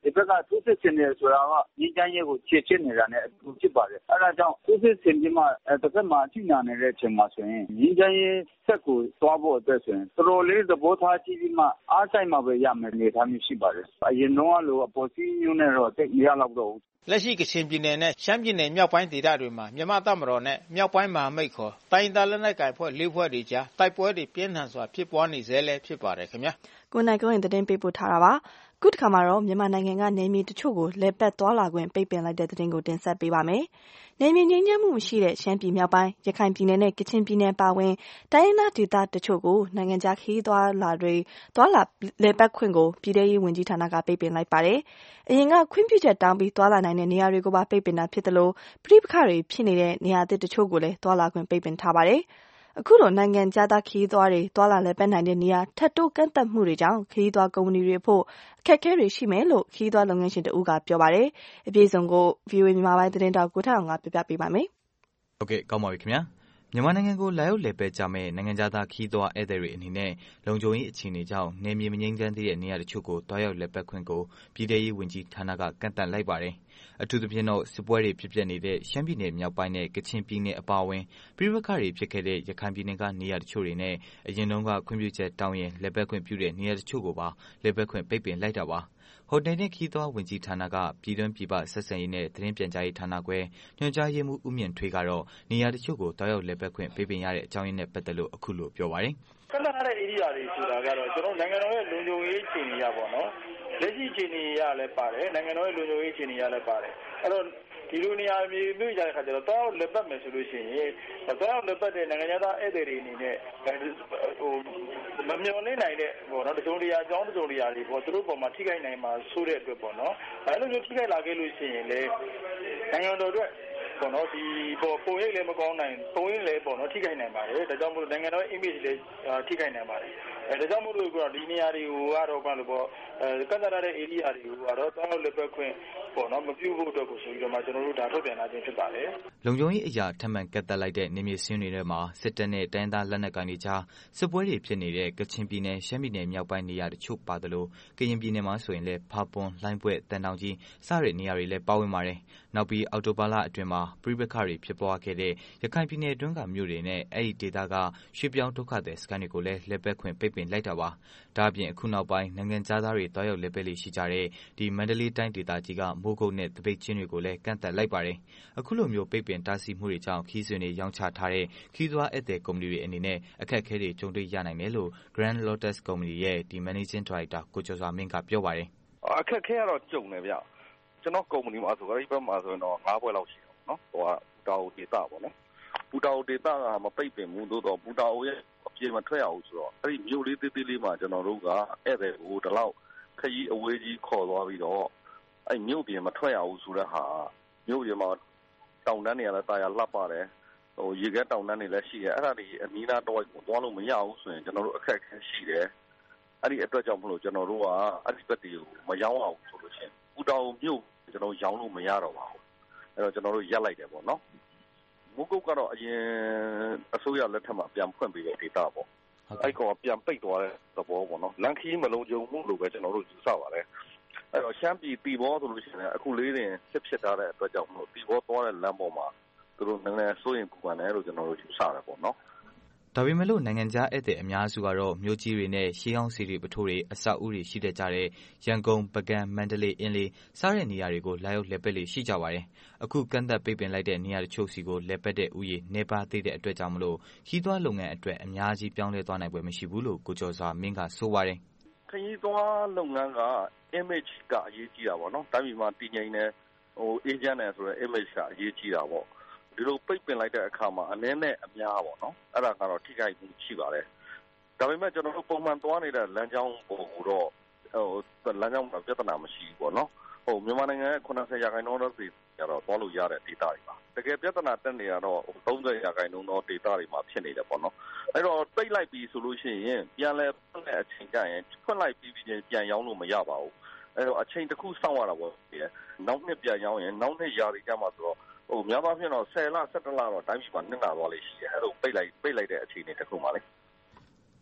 ဒီဘက်ကထိုးစစ်ဆင်နေဆိုတာကငြိမ်းချမ်းရေးကိုချေချစ်နေတာနဲ့အတူဖြစ်ပါတယ်အဲဒါကြောင့်ထိုးစစ်ဆင်ပြီးမှတစ်ဖက်မှာအထိနာနေတဲ့အချိန်မှာဆိုရင်ငြိမ်းချမ်းရေးဆက်ကိုသွားဖို့အတွက်ဆိုရင်တော်တော်လေးသဘောထားကြည့်ပြီးမှအားဆိုင်မှာပဲရမယ်အနေထားမျိုးရှိပါတယ်အရင်တော့လိုအပေါ်စီးမျိုးနဲ့တော့တိတ်မရတော့ဘူးလက်ရှိကချင်ပြည်နယ်နဲ့ရှမ်းပြည်နယ်မြောက်ပိုင်းဒေသတွေမှာမြန်မာတပ်မတော်နဲ့မြောက်ပိုင်းမဟာမိတ်ခေါ်တိုင်းဒေသလက်နက်ကိုင်ဖွဲ့လေးဖွဲ့တွေကြားတိုက်ပွဲတွေပြင်းထန်စွာဖြစ်ပွားနေဆဲလည်းဖြစ်ပါတယ်ခင်ဗျာကိုနိုင်ကိုရင်သတင်းပေးပို့ထားတာပါခုတစ်ခါမှာတော့မြန်မာနိုင်ငံကနေမြေတချို့ကိုလဲပတ်သွားလာခွင့်ပိတ်ပင်လိုက်တဲ့သတင်းကိုတင်ဆက်ပေးပါမယ်။နေမြေငြိမ်းချမ်းမှုမရှိတဲ့ရှမ်းပြည်မြောက်ပိုင်းရခိုင်ပြည်နယ်နဲ့ကချင်ပြည်နယ်ပါဝင်တိုင်းရင်းသားဒေသတချို့ကိုနိုင်ငံခြားခရီးသွားလာတွေသွားလာလဲပတ်ခွင့်ကိုပြည်ထရေးဝန်ကြီးဌာနကပိတ်ပင်လိုက်ပါတယ်။အရင်ကခွင့်ပြုချက်တောင်းပြီးသွားလာနိုင်တဲ့နေရာတွေကိုပါပိတ်ပင်တာဖြစ်တယ်လို့ပြည်ပခါတွေဖြစ်နေတဲ့နေရာတချို့ကိုလည်းသွားလာခွင့်ပိတ်ပင်ထားပါတယ်။အခုလိုနိုင်ငံခြားသားခရီးသွားတွေသွားလာလဲပတ်နိုင်တဲ့နေရာထပ်တိုးကန့်သတ်မှုတွေကြောင့်ခရီးသွားကုမ္ပဏီတွေဖို့အခက်အခဲတွေရှိမယ်လို့ခရီးသွားလုပ်ငန်းရှင်တဦးကပြောပါတယ်။အပြည့်စုံကို ဗီအိုအေ မြန်မာပိုင်းသတင်းတောက်ကိုထအောင်ကပြပြပေးပါမယ်။ဟုတ်ကဲ့ကောင်းပါပြီခင်ဗျာ။မြန်မာနိုင်ငံကိုလာရောက်လည်ပတ်ကြမဲ့နိုင်ငံခြားသားခရီးသွားဧည့်သည်တွေအနေနဲ့လုံခြုံရေးအခြေအနေကြောင့်နေမြေမငြိမ်းချမ်းသေးတဲ့နေရာတချို့ကိုတွားရောက်လည်ပတ်ခွင့်ကိုပြည်ထရေးဝန်ကြီးဌာနကကန့်သတ်လိုက်ပါတယ်။အထူးသဖြင့်တော့စစ်ပွဲတွေဖြစ်ပျက်နေတဲ့ရှမ်းပြည်နယ်မြောက်ပိုင်းနဲ့ကချင်ပြည်နယ်အပါအဝင်ပြည်ပခါတွေဖြစ်ခဲ့တဲ့ရခိုင်ပြည်နယ်ကနေရာတချို့တွေနဲ့အရင်တုန်းကခွင့်ပြုချက်တောင်းရင်လည်ပတ်ခွင့်ပြုတဲ့နေရာတချို့ကိုပါလည်ပတ်ခွင့်ပိတ်ပင်လိုက်တာပါ။ဟိုတယ်နဲ့ခီးသွားဝင်ကြီးဌာနကပြည်တွင်းပြည်ပဆက်ဆံရေးနဲ့သတင်းပြန်ကြားရေးဌာနခွဲညွှန်ကြားရေးမှူးဦးမြင့်ထွေးကတော့နေရာတချို့ကိုတောက်ရောက်လည်ပတ်ခွင့်ပေးပင်ရတဲ့အကြောင်းရင်းနဲ့ပတ်သက်လို့အခုလိုပြောပါတယ်။ကန့်သတ်ထားတဲ့ area တွေဆိုတာကတော့ကျွန်တော်နိုင်ငံတော်ရဲ့လုံခြုံရေးအခြေအနေရပါတော့။လက်ရှိအခြေအနေရလည်းပါတယ်နိုင်ငံတော်ရဲ့လုံခြုံရေးအခြေအနေရလည်းပါတယ်။အဲ့တော့ဒီလိုနေရာမျိုးမျိုးကြတဲ့ခါကျတော့တောက်လက်ပတ်မယ်ဆိုလို့ရှိရင်တောက်လက်ပတ်တဲ့နိုင်ငံသားဧည့်သည်တွေအနေနဲ့ဟိုမမျှော်လင့်နိုင်တဲ့ပေါ့နော်တစုံတရာအကြောင်းတစုံတရာတွေပေါ့သူတို့ပေါ်မှာထိခိုက်နိုင်မှာဆိုတဲ့အတွက်ပေါ့နော်အဲ့လိုမျိုးထိခိုက်လာခဲ့လို့ရှိရင်လေနိုင်ငံတော်အတွက်ပေါ့နော်ဒီပေါ်ပုံရိပ်လည်းမကောင်းနိုင်ပုံရိပ်လည်းပေါ့နော်ထိခိုက်နိုင်ပါတယ်ဒါကြောင့်မို့လို့နိုင်ငံတော် image လည်းထိခိုက်နိုင်ပါတယ်အဲဒါကြောင့်မို့လို့ကဒီနေရာတွေကိုကတော့ဘာလို့ပေါ့အဲကန့်သတ်တဲ့ area တွေကိုကတော့တောင်းလက်ပတ်ခွင့်ပေါ့နော်မပြုဖို့အတွက်ကိုဆိုပြီးတော့မှကျွန်တော်တို့ဒါထုတ်ပြန်လာခြင်းဖြစ်ပါတယ်လုံခြုံရေးအရာထပ်မံကန့်သတ်လိုက်တဲ့နေမြေစင်းတွေထဲမှာစစ်တပ်နဲ့တိုင်းသားလက်နက်ကိုင်တွေကြားစစ်ပွဲတွေဖြစ်နေတဲ့ကချင်ပြည်နယ်ရှမ်းပြည်နယ်မြောက်ပိုင်းနေရာတချို့ပါတယ်လို့ကရင်ပြည်နယ်မှာဆိုရင်လည်းဖာပွန်လှိုင်းပွဲတန်တောင်ကြီးစတဲ့နေရာတွေလည်းပါဝင်ပါတယ်နောက်ပြီးအော်တိုဘာလအတွင်းမှာပြည်ပခါတွေဖြစ်ပွားခဲ့တဲ့ရခိုင်ပြည်နယ်အတွင်းကမြို့တွေနဲ့အဲ့ဒီဒေသကရွှေပြောင်းဒုက္ခသည်စခန်းတွေကိုလည်းလက်ပတ်ခွင့်ပိတ်ပင်လိုက်တာပါဒါအပြင်အခုနောက်ပိုင်းနိုင်ငံခြားသားတွေတွားရောက်လက်ပတ်လေးရှိကြတဲ့ဒီမန္တလေးတိုင်းဒေသကြီးကမိုးကုတ်နဲ့တပိတ်ချင်းတွေကိုလည်းကန့်သတ်လိုက်ပါတယ်အခုလိုမျိုးပိတ်ပင်တားဆီးမှုတွေကြောင့်ခီးစွန်တွေရောင်းချထားတဲ့ခီးသွားဧည့်သည်ကုမ္ပဏီတွေအနေနဲ့အခက်အခဲတွေကြုံတွေ့ရနိုင်တယ်လို့ Grand Lotus ကုမ္ပဏီရဲ့ဒီ Managing Director ကိုကျော်စွာမင်းကပြောပါတယ်အခက်အခဲကတော့ကြုံတယ်ဗျကျွန်တော်ကုမ္ပဏီမှာဆိုတော့ဒီဘက်မှာဆိုရင်တော့ငါးဘွဲလောက်ရှိတယ်နော်ဟိုကဘူတာအိုဒေတာပေါ့နော်ဘူတာအိုဒေတာကမပိတ်ပင်ဘူးသို့တော့ဘူတာအိုရဲ့အပြင်မထွက်ရဘူးဆိုတော့အဲ့ဒီမြို့လေးသေးသေးလေးမှာကျွန်တော်တို့ကဧည့်သည်ကိုဒီလောက်ခကြီးအဝေးကြီးခေါ်သွားပြီးတော့အဲ့မြို့ပြင်မထွက်ရဘူးဆိုတဲ့ဟာမြို့ပြင်မှာတောင်တန်းတွေလည်းတာယာလှပ်ပါတယ်ဟိုရေခဲတောင်တန်းတွေလည်းရှိတယ်အဲ့ဒါတွေအနီးနားတော့ကိုသွားလို့မရဘူးဆိုရင်ကျွန်တော်တို့အခက်အခဲရှိတယ်အဲ့ဒီအတွက်ကြောင့်မလို့ကျွန်တော်တို့ကအဲ့ဒီဘက်တွေကိုမရောက်အောင်ဆိုလို့ရှိရင်ဘူတာအိုမြို့ကျွန်တော်ရောင်းလို့မရတော့ပါဘူးအဲ့တော့ကျွန်တော်တို့ရက်လိုက်တယ်ပေါ့နော်မုကုတ်ကတော့အရင်အစိုးရလက်ထက်မှာပြန်ဖွင့်ပေးတဲ့ဒေတာပေါ့အဲ့ကောင်ပြန်ပိတ်သွားတဲ့သဘောပေါ့နော်လန်ခီးမလုံးကြုံမှုလို့ပဲကျွန်တော်တို့ယူဆပါတယ်အဲ့တော့ရှမ်းပြည်တီဘောဆိုလို့ရှိရင်အခုလေးတင်ဖြစ်ဖြစ်ထားတဲ့အတွက်ကြောင့်မလို့တီဘောသွားတဲ့လမ်းပေါ်မှာသူတို့နည်းနည်းစိုးရင်ပူပန်တယ်လို့ကျွန်တော်တို့ယူဆတယ်ပေါ့နော်ဒါပေမဲ့လို့နိုင်ငံခြားဧည့်သည်အများစုကတော့မြို့ကြီးတွေနဲ့ရှေးဟောင်းစီတွေပထိုးတွေအဆောက်အဦတွေရှိတဲ့ကြတဲ့ရန်ကုန်ပကံမန္တလေးအင်းလေးစားတဲ့နေရာတွေကိုလာရောက်လက်ပတ်လေးရှိကြပါတယ်အခုကန့်သက်ပိတ်ပင်လိုက်တဲ့နေရာတချို့စီကိုလက်ပတ်တဲ့ဥယျာဉ်နေပါသေးတဲ့အတွက်ကြောင့်မလို့ခီးသွားလုပ်ငန်းအတွက်အများကြီးပြောင်းလဲသွားနိုင်ပွဲမရှိဘူးလို့ကိုကျော်စွာမင်းကဆိုပါတယ်ခရီးသွားလုပ်ငန်းက image ကအရေးကြီးတာပေါ့နော်တိုင်းပြည်မှာတည်ငြိမ်နေဟို agent နဲ့ဆိုတဲ့ image ကအရေးကြီးတာပေါ့ဒီလိုပိတ်ပင်လိုက်တဲ့အခါမှာအနည်းနဲ့အများပေါ့နော်အဲ့ဒါကတော့ထိခိုက်မှုရှိပါတယ်ဒါပေမဲ့ကျွန်တော်တို့ပုံမှန်သွားနေတဲ့လမ်းကြောင်းပေါ်ကိုတော့ဟိုလမ်းကြောင်းမှာပြဿနာမရှိဘူးပေါ့နော်ဟိုမြန်မာနိုင်ငံရဲ့eightyရာခိုင်နှုန်းတော့ပြည်ကတော့သွားလို့ရတဲ့ဒေသတွေပါတကယ်ပြဿနာတက်နေရတော့thirtyရာခိုင်နှုန်းတော့ဒေသတွေမှာဖြစ်နေတယ်ပေါ့နော်အဲ့တော့ပိတ်လိုက်ပြီဆိုလို့ရှိရင်ပြန်လဲဖွင့်တဲ့အချိန်ကျရင်ဖွင့်လိုက်ပြီးပြီးချင်းပြန်ရောင်းလို့မရပါဘူးအဲ့တော့အချိန်တစ်ခုစောင့်ရတာပေါ့နောက်နှစ်ပြန်ရောင်းရင်နောက်နှစ်ရာတွေကျမှဆိုတော့ဟိုများသောဖြင့်တော့tenလtwelveလတော့တိုင်းပြည်မှာနစ်နာသွားလိမ့်ရှိတယ်အဲ့လိုပိတ်လိုက်ပိတ်လိုက်တဲ့အခြေအနေတစ်ခုမှလေ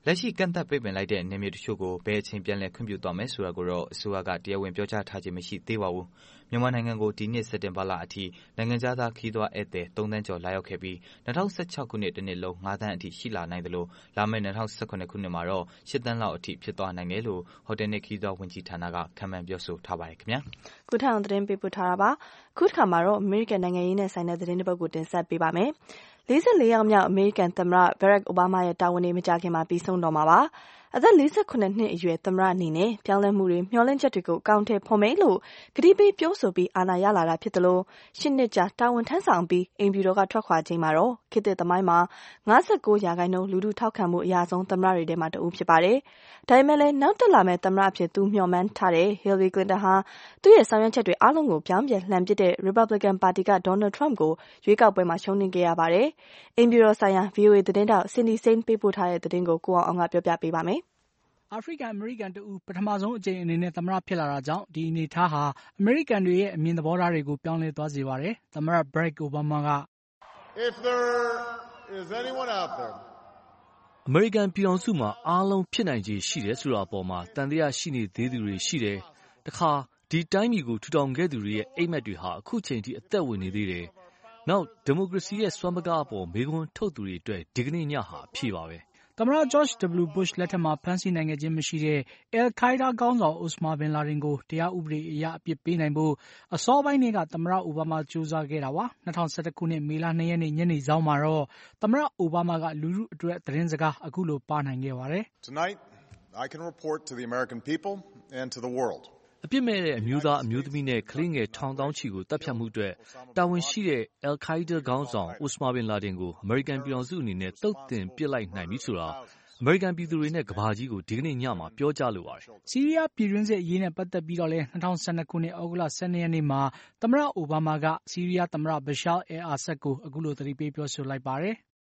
လက်ရှိကန့်သတ်ပိတ်ပင်လိုက်တဲ့နယ်မြေတချို့ကိုဘယ်အချိန်ပြန်လည်ခွင့်ပြုသွားမယ်ဆိုတာကိုတော့အစိုးရကတရားဝင်ပြောကြားထားခြင်းမရှိသေးပါဘူး။မြန်မာနိုင်ငံကိုဒီနှစ်စက်တင်ဘာလအထိနိုင်ငံခြားသားခရီးသွားဧည့်သည်သုံးသန်းကျော်လာရောက်ခဲ့ပြီး၂၀၁၆ခုနှစ်တစ်နှစ်လုံးငါးသန်းအထိရှိလာနိုင်သလိုလာမယ့်၂၀၁၇ခုနှစ်မှာတော့ရှစ်သန်းလောက်အထိဖြစ်သွားနိုင်တယ်လို့ဟိုတယ်နဲ့ခရီးသွားဝန်ကြီးဌာနကခန့်မှန်းပြောဆိုထားပါတယ်ခင်ဗျာ။ခုထောင်သတင်းပေးပို့ထားတာပါ။ခုတစ်ခါမှာတော့အမေရိကန်နိုင်ငံရေးနဲ့ဆိုင်တဲ့သတင်းတစ်ပုဒ်ကိုတင်ဆက်ပေးပါမယ်။လေးဆယ့်လေးယောက်မြောက်အမေရိကန်သမ္မတ Barack Obama ရဲ့တာဝန်တွေမကြာခင်မှာပြီးဆုံးတော့မှာပါ။အသက်လေးဆယ့်ခုနှစ်နှစ်အရွယ်သမ္မတအနေနဲ့ပြောင်းလဲမှုတွေမျှော်လင့်ချက်တွေကိုအကောင်အထည်ဖော်မယ်လို့ကတိပေးပြောဆိုပြီးအာဏာရလာတာဖြစ်သလိုရှစ်နှစ်ကြာတာဝန်ထမ်းဆောင်ပြီးအိမ်ဖြူတော်ကထွက်ခွာချိန်မှာတော့ခေတ်သစ်သမိုင်းမှာ၅၉ရာခိုင်နှုန်းလူထုထောက်ခံမှုအများဆုံးသမ္မတတွေထဲမှာတဦးဖြစ်ပါတယ်။ဒါပေမဲ့လည်းနောက်တက်လာမယ့်သမ္မတအဖြစ်သူမျှော်မှန်းထားတဲ့ Hillary Clinton ဟာသူ့ရဲ့ဆောင်ရွက်ချက်တွေအားလုံးကိုပြောင်းပြန်လှန်ပစ်တဲ့ Republican ပါတီက Donald Trump ကိုရွေးကောက်ပွဲမှာရှုံးနိမ့်ခဲ့ရပါတယ်။အိမ်ဖြူတော်ဆိုင်ရာ ဗွီအိုအေသတင်းထောက် Cindy Saine ပေးပို့ထားတဲ့သတင်းကိုကိုအောင်အောင်ကပြောပြပေးပါမယ်။အာဖရိကန်အမေရိကန်တဦးပထမဆုံးအကြိမ်အနေနဲ့သမ္မတဖြစ်လာတာကြောင့်ဒီအနေအထားဟာအမေရိကန်တွေရဲ့အမြင်သဘောထားတွေကိုပြောင်းလဲသွားစေပါတယ်။သမ္မတ Barack Obama က If there is anyone out there အမေရိကန်ပြည်အောင်စုမှာအားလုံးဖြစ်နိုင်ခြေရှိတယ်ဆိုတာအပေါ်မှာတန်တရားရှိနေသေးသူတွေရှိတယ်။တခါဒီတိုင်းပြည်ကိုထူထောင်ခဲ့သူတွေရဲ့အိမ်မက်တွေဟာအခုချိန်ထိအသက်ဝင်နေသေးတယ်။နောက်ဒီမိုကရေစီရဲ့စွမ်းပကားအပေါ်မေးခွန်းထုတ်သူတွေအတွက်ဒီကနေ့ညဟာအဖြေပါပဲ။သမ္မတ George W. Bush လက်ထက်မှာဖမ်းဆီးနိုင်ခဲ့ခြင်းမရှိတဲ့ Al-Qaeda ခေါင်းဆောင် Osama bin Laden ကိုတရားဥပဒေအရအပြစ်ပေးနိုင်ဖို့အစောပိုင်းကသမ္မတအိုဘားမားကြိုးစားခဲ့တာပါ။၂၀၁၁ခုနှစ်မေလ၂ရက်နေ့ညနေစောင်းမှာတော့သမ္မတအိုဘားမားကလူထုအတွက်သတင်းစကားအခုလိုပါနိုင်ခဲ့ပါတယ်။ Tonight, I can report to the American people and to the world. အပြစ်မဲ့တဲ့အမျိုးသားအမျိုးသမီးနဲ့ကလေးငယ်ထောင်သောင်းချီကိုတပ်ဖြတ်မှုအတွက်တာဝန်ရှိတဲ့ Al-Qaeda ခေါင်းဆောင် Osama bin Laden ကိုအမေရိကန်ပြည်ထောင်စုအနေနဲ့သုတ်သင်ပစ်လိုက်နိုင်ပြီဆိုတာအမေရိကန်ပြည်သူတွေနဲ့ကမ္ဘာကြီးကိုဒီကနေ့ညမှာပြောကြားလိုပါတယ်။ဆီးရီးယားပြည်တွင်းစစ်အရေးနဲ့ပတ်သက်ပြီးတော့လည်း၂၀၁၂ခုနှစ်ဩဂုတ်လ၁၂ရက်နေ့မှာသမ္မတအိုဘားမားကဆီးရီးယားသမ္မတ Bashar al-Assad ကိုအခုလိုသတိပေးပြောဆိုလိုက်ပါတယ်။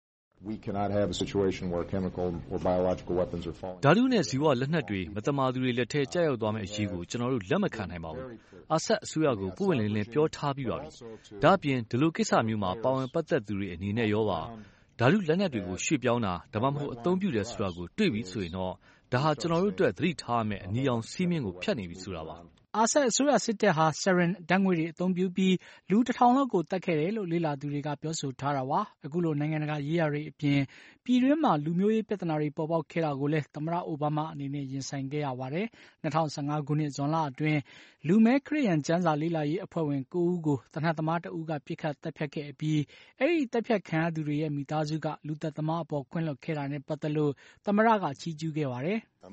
We cannot have a situation where chemical or biological weapons are falling. ဓာတုနဲ့ဇီဝလက်နက်တွေမတမာသူတွေလက်ထဲကျရောက်သွားမယ့်အရေးကိုကျွန်တော်တို့လက်မခံနိုင်ပါဘူး။အာဆတ်အစိုးရကိုပုံဝင်လင်းလင်းပြောထားပြီးပါပြီ။ဒါ့အပြင်ဒီလိုကိစ္စမျိုးမှာပါဝင်ပတ်သက်သူတွေအနေနဲ့ရောပါဓာတုလက်နက်တွေကိုရွှေ့ပြောင်းတာဒါမှမဟုတ်အသုံးပြုတယ်ဆိုတာကိုတွေ့ပြီးဆိုရင်တော့ဒါဟာကျွန်တော်တို့အတွက်သတိထားမယ့်အနီရောင်စီးမြင့်ကိုဖျက်နေပြီဆိုတာပါ။အာဆတ်အစိုးရစစ်တပ်ဟာ Sarin ဓာတ်ငွေ့တွေအသုံးပြုပြီးလူတစ်ထောင်လောက်ကိုတတ်ခဲ့တယ်လို့လေ့လာသူတွေကပြောဆိုထားတာပါ။အခုလိုနိုင်ငံတကာရေးရာတွေအပြင်ပြည်တွင်းမှာလူမျိုးရေးပြဿနာတွေပေါ်ပေါက်ခဲ့တာကိုလည်းသမ္မတအိုဘားမားအနေနဲ့ရင်ဆိုင်ခဲ့ရပါတယ်။၂၀၁၅ခုနှစ်ဇွန်လအတွင်းလူမဲခရစ်ယာန်ကျမ်းစာလေ့လာရေးအဖွဲ့ဝင်၉ဦးကိုသေနတ်သမားတဦးကပစ်ခတ်တပ်ဖြတ်ခဲ့ပြီးအဲဒီတပ်ဖြတ်ခံရသူတွေရဲ့မိသားစုကလူသက်သမားအပေါ်ခွင့်လွှတ်ခဲ့တာနဲ့ပတ်သက်လို့သမ္မတကချီးကျူးခဲ့ပါတယ်။